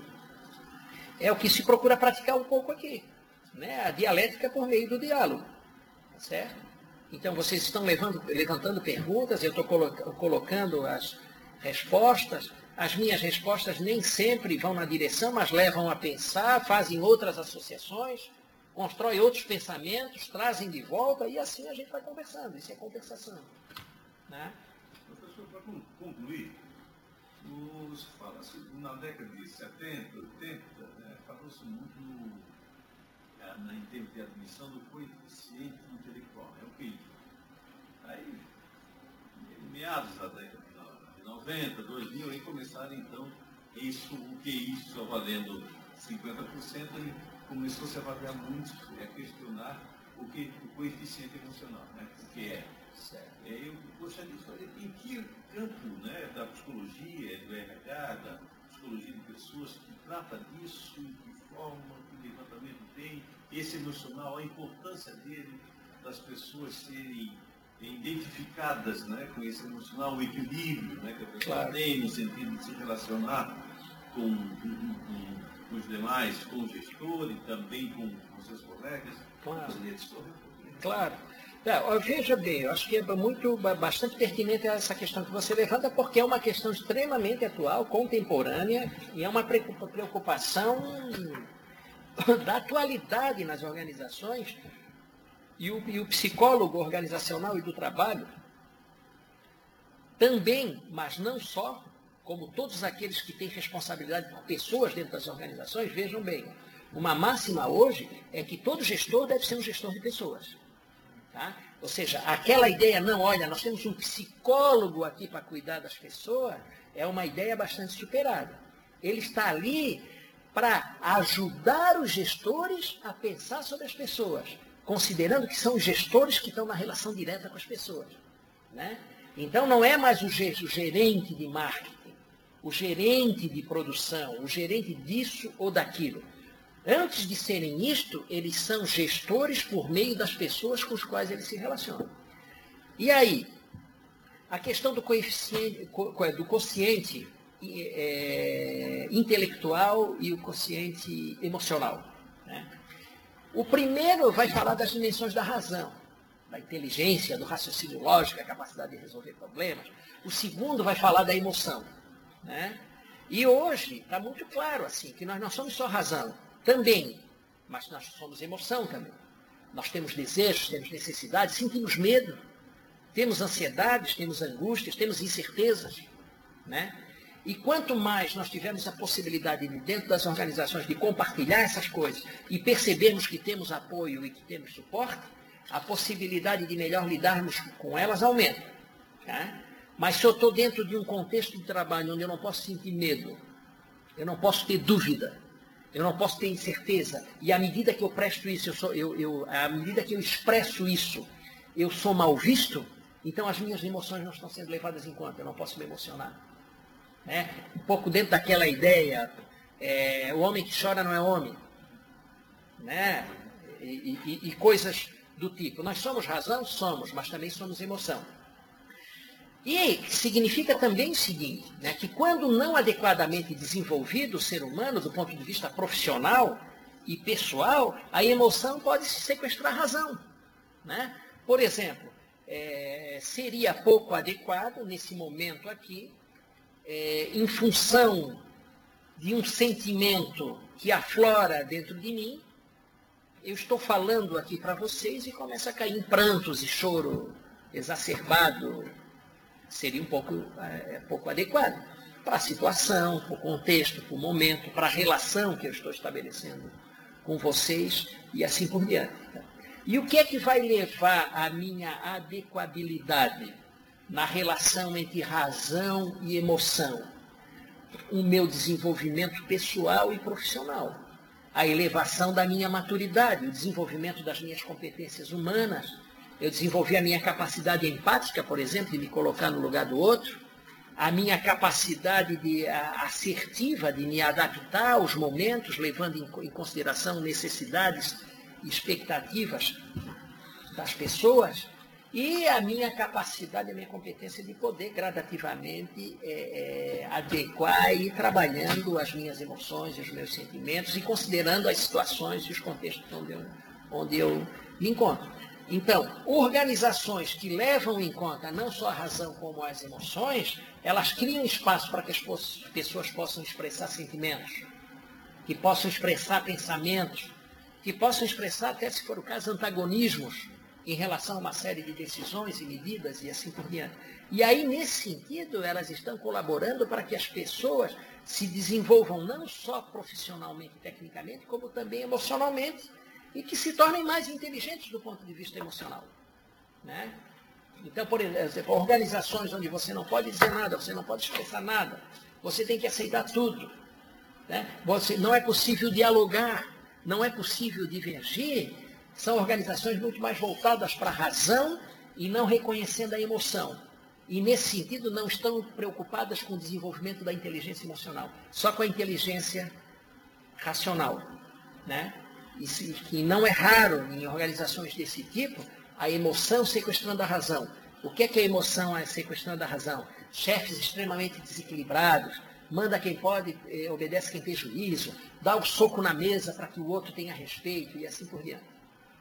é o que se procura praticar um pouco aqui. Né? A dialética por meio do diálogo. Tá certo? Então, vocês estão levando, levantando perguntas, eu estou colocando as respostas. As minhas respostas nem sempre vão na direção, mas levam a pensar, fazem outras associações, constroem outros pensamentos, trazem de volta, e assim a gente vai conversando. Isso é conversação. Né? Professor, para concluir, os, fala na década de setenta, oitenta, né, falou-se muito no, na, em termos de admissão do coeficiente intelectual, é o Q I. Aí, em meados da década de noventa, dois mil, aí começaram então, isso, o Q I só valendo cinquenta por cento, e começou-se a avaliar muito, a questionar o, que, o coeficiente emocional, né, o que é. Certo. Eu gostaria de saber em que campo, né, da psicologia, do R H, da psicologia de pessoas, que trata disso, de que forma, que levantamento tem, esse emocional, a importância dele, das pessoas serem identificadas, né, com esse emocional, o equilíbrio, né, que a pessoa claro. tem no sentido de se relacionar com, com, com, com os demais, com o gestor e também com, com seus colegas. Claro. Gostaria de discorrer um pouquinho. Claro. Não, veja bem, eu acho que é muito, bastante pertinente essa questão que você levanta, porque é uma questão extremamente atual, contemporânea, e é uma preocupação da atualidade nas organizações, e o, e o psicólogo organizacional e do trabalho também, mas não só, como todos aqueles que têm responsabilidade por pessoas dentro das organizações, vejam bem, uma máxima hoje é que todo gestor deve ser um gestor de pessoas. Tá? Ou seja, aquela ideia, não, olha, nós temos um psicólogo aqui para cuidar das pessoas, é uma ideia bastante superada. Ele está ali para ajudar os gestores a pensar sobre as pessoas, considerando que são os gestores que estão na relação direta com as pessoas. Né? Então, não é mais o gerente de marketing, o gerente de produção, o gerente disso ou daquilo. Antes de serem isto, eles são gestores por meio das pessoas com as quais eles se relacionam. E aí, a questão do coeficiente, do quociente é, intelectual e o quociente emocional. Né? O primeiro vai falar das dimensões da razão, da inteligência, do raciocínio lógico, a capacidade de resolver problemas. O segundo vai falar da emoção. Né? E hoje está muito claro assim, que nós não somos só razão. Também, mas nós somos emoção também. Nós temos desejos, temos necessidades, sentimos medo, temos ansiedades, temos angústias, temos incertezas. Né? E quanto mais nós tivermos a possibilidade de, dentro das organizações, de compartilhar essas coisas e percebermos que temos apoio e que temos suporte, a possibilidade de melhor lidarmos com elas aumenta. Tá? Mas se eu estou dentro de um contexto de trabalho onde eu não posso sentir medo, eu não posso ter dúvida, eu não posso ter incerteza, e à medida que eu presto isso, eu sou, eu, eu, à medida que eu expresso isso, eu sou mal visto, então as minhas emoções não estão sendo levadas em conta, eu não posso me emocionar. Né? Um pouco dentro daquela ideia, é, o homem que chora não é homem. Né? E, e, e coisas do tipo. Nós somos razão? Somos, mas também somos emoção. E significa também o seguinte, né, que quando não adequadamente desenvolvido o ser humano, do ponto de vista profissional e pessoal, a emoção pode sequestrar a razão. Né? Por exemplo, é, seria pouco adequado, nesse momento aqui, é, em função de um sentimento que aflora dentro de mim, eu estou falando aqui para vocês e começa a cair em prantos e choro exacerbado. Seria um pouco, é, pouco adequado para a situação, para o contexto, para o momento, para a relação que eu estou estabelecendo com vocês e assim por diante. E o que é que vai levar à minha adequabilidade? na relação entre razão e emoção, o meu desenvolvimento pessoal e profissional, a elevação da minha maturidade, o desenvolvimento das minhas competências humanas. Eu desenvolvi a minha capacidade empática, por exemplo, de me colocar no lugar do outro, a minha capacidade de, a, assertiva de me adaptar aos momentos, levando em, em consideração necessidades e expectativas das pessoas, e a minha capacidade, a minha competência de poder gradativamente é, é, adequar e ir trabalhando as minhas emoções e os meus sentimentos e considerando as situações e os contextos onde eu, onde eu me encontro. Então, organizações que levam em conta não só a razão como as emoções, elas criam espaço para que as pessoas possam expressar sentimentos, que possam expressar pensamentos, que possam expressar, até se for o caso, antagonismos em relação a uma série de decisões e medidas e assim por diante. E aí, nesse sentido, elas estão colaborando para que as pessoas se desenvolvam não só profissionalmente e tecnicamente, como também emocionalmente, e que se tornem mais inteligentes do ponto de vista emocional. Né? Então, por exemplo, organizações onde você não pode dizer nada, você não pode expressar nada, você tem que aceitar tudo. Né? Você, não é possível dialogar, não é possível divergir, são organizações muito mais voltadas para a razão e não reconhecendo a emoção. E, nesse sentido, não estão preocupadas com o desenvolvimento da inteligência emocional, só com a inteligência racional. Né? E se, que não é raro em organizações desse tipo, a emoção sequestrando a razão. O que é que a emoção é sequestrando a razão? Chefes extremamente desequilibrados, manda quem pode, eh, obedece quem tem juízo, dá o soco na mesa para que o outro tenha respeito e assim por diante.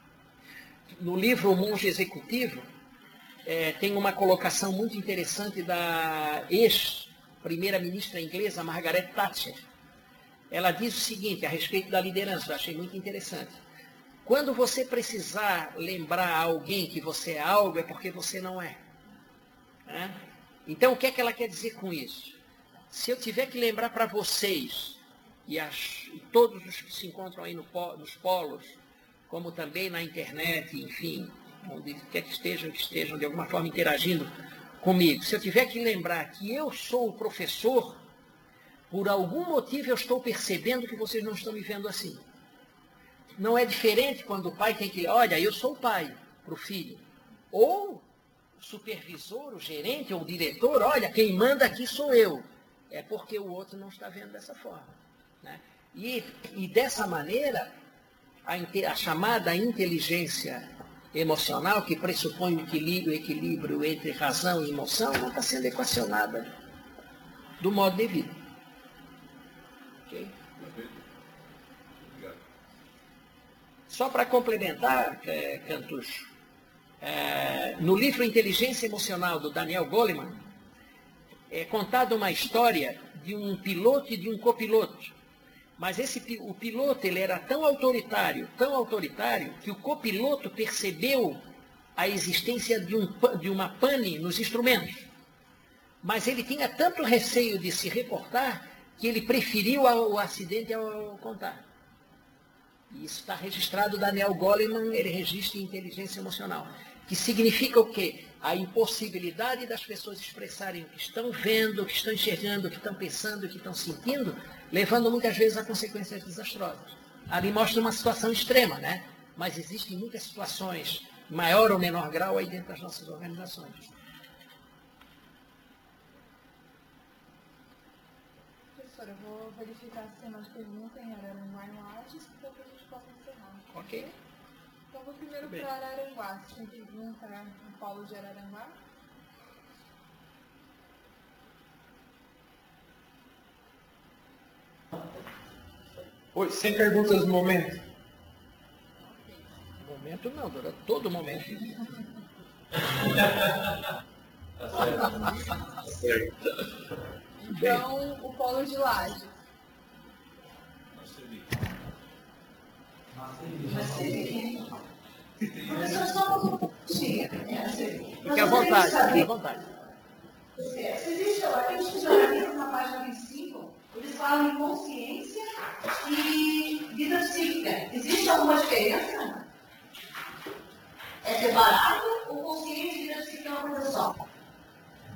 No livro O Monge Executivo, eh, tem uma colocação muito interessante da ex-primeira-ministra inglesa, Margaret Thatcher. Ela diz o seguinte a respeito da liderança, eu achei muito interessante. Quando você precisar lembrar a alguém que você é algo, é porque você não é. Né? Então, o que é que ela quer dizer com isso? Se eu tiver que lembrar para vocês, e, as, e todos os que se encontram aí no, nos polos, como também na internet, enfim, onde quer que estejam, que estejam de alguma forma interagindo comigo, se eu tiver que lembrar que eu sou o professor, por algum motivo eu estou percebendo que vocês não estão me vendo assim. Não é diferente quando o pai tem que, olha, eu sou o pai para o filho. Ou o supervisor, o gerente ou o diretor, olha, quem manda aqui sou eu. É porque o outro não está vendo dessa forma. Né? E, e dessa maneira, a, a chamada inteligência emocional, que pressupõe o equilíbrio, o equilíbrio entre razão e emoção, não está sendo equacionada do modo devido. Okay? Só para complementar, é, Cantucho, é, no livro Inteligência Emocional, do Daniel Goleman, é contada uma história de um piloto e de um copiloto. Mas esse, o piloto ele era tão autoritário, tão autoritário, que o copiloto percebeu a existência de, um, de uma pane nos instrumentos. Mas ele tinha tanto receio de se reportar que ele preferiu o acidente ao contar. E isso está registrado, Daniel Goleman, ele registra em inteligência emocional. Que significa o quê? A impossibilidade das pessoas expressarem o que estão vendo, o que estão enxergando, o que estão pensando, o que estão sentindo, levando muitas vezes a consequências desastrosas. Ali mostra uma situação extrema, né? Mas existem muitas situações, em maior ou menor grau, aí dentro das nossas organizações. Professora, eu vou verificar se tem mais pergunta em Araranguá e no Lages, para que a gente possa encerrar. Ok. Então, vou primeiro para Araranguá. Se tem pergunta no polo de Araranguá. Oi, sem perguntas no momento. No momento não, durante todo o momento. Então, o polo de Lages. Professor, só uma perguntinha. Fique à vontade, fique à vontade. Se existe aqueles funcionamentos na página vinte e cinco, eles falam em consciência e vida psíquica. Existe alguma diferença? É separado ou consciência e vida psíquica é uma coisa só?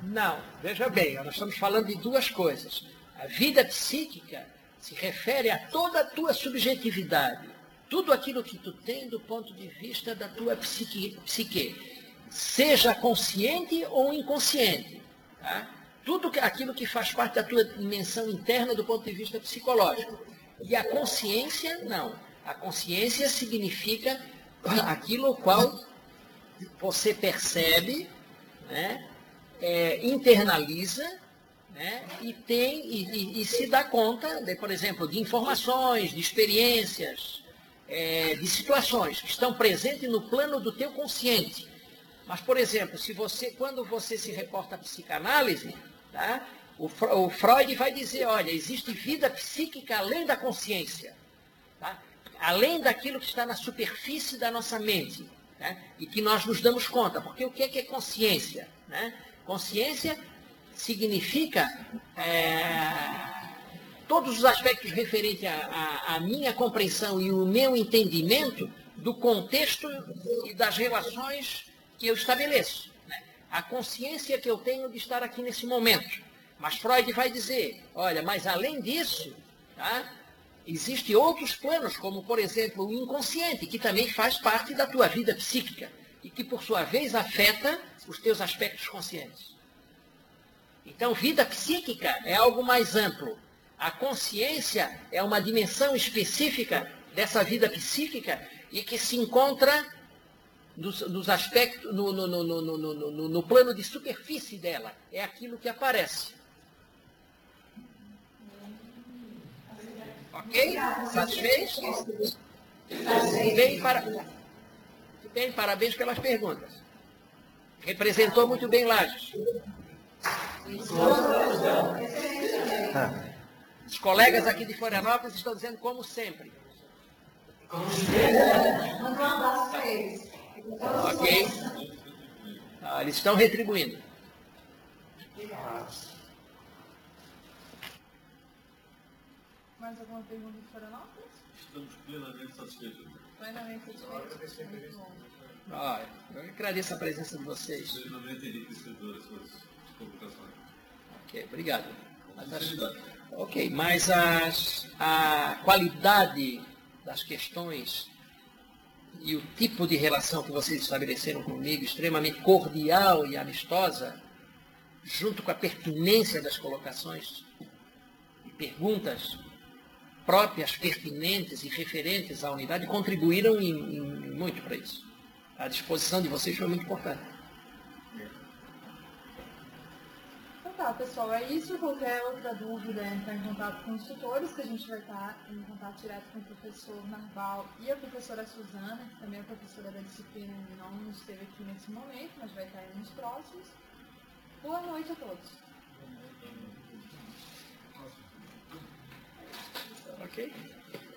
Não, veja bem, nós estamos falando de duas coisas. A vida psíquica se refere a toda a tua subjetividade, tudo aquilo que tu tem do ponto de vista da tua psique, psique seja consciente ou inconsciente. Tá? Tudo aquilo que faz parte da tua dimensão interna do ponto de vista psicológico. E a consciência, não. A consciência significa aquilo qual você percebe, né, é, internaliza, né, e, tem, e, e, e se dá conta, de, por exemplo, de informações, de experiências, é, de situações que estão presentes no plano do teu consciente. Mas, por exemplo, se você, quando você se reporta à psicanálise, tá, o, o Freud vai dizer, olha, existe vida psíquica além da consciência, tá? Além daquilo que está na superfície da nossa mente, né? E que nós nos damos conta. Porque o que é, que é consciência? Né? Consciência significa é, todos os aspectos referentes à minha compreensão e o meu entendimento do contexto e das relações que eu estabeleço. Né? A consciência que eu tenho de estar aqui nesse momento. Mas Freud vai dizer, olha, mas além disso, tá? Existem outros planos, como, por exemplo, o inconsciente, que também faz parte da tua vida psíquica e que, por sua vez, afeta os teus aspectos conscientes. Então, vida psíquica é algo mais amplo. A consciência é uma dimensão específica dessa vida psíquica e que se encontra nos, nos aspectos, no, no, no, no, no, no, no plano de superfície dela. É aquilo que aparece. Ok? Satisfez? Bem, para... bem, parabéns pelas perguntas. Representou muito bem Lages. Os colegas aqui de Florianópolis estão dizendo como sempre. Manda um abraço para eles. Ok? Ah, eles estão retribuindo. Mais alguma pergunta de Florianópolis? Estamos plenamente satisfeitos. Plenamente satisfeitos. Muito bom. Ah, eu agradeço a presença de vocês. Extremamente enriquecedoras suas publicações. Ok, obrigado. Ok, mas as, a qualidade das questões e o tipo de relação que vocês estabeleceram comigo, extremamente cordial e amistosa, junto com a pertinência das colocações e perguntas próprias, pertinentes e referentes à unidade, contribuíram em, em muito para isso. A disposição de vocês foi muito importante. Então tá, pessoal, é isso. Qualquer outra dúvida, entrar em contato com os tutores, que a gente vai estar em contato direto com o professor Narval e a professora Suzana, que também é professora da disciplina e não esteve aqui nesse momento, mas vai estar aí nos próximos. Boa noite a todos. Ok?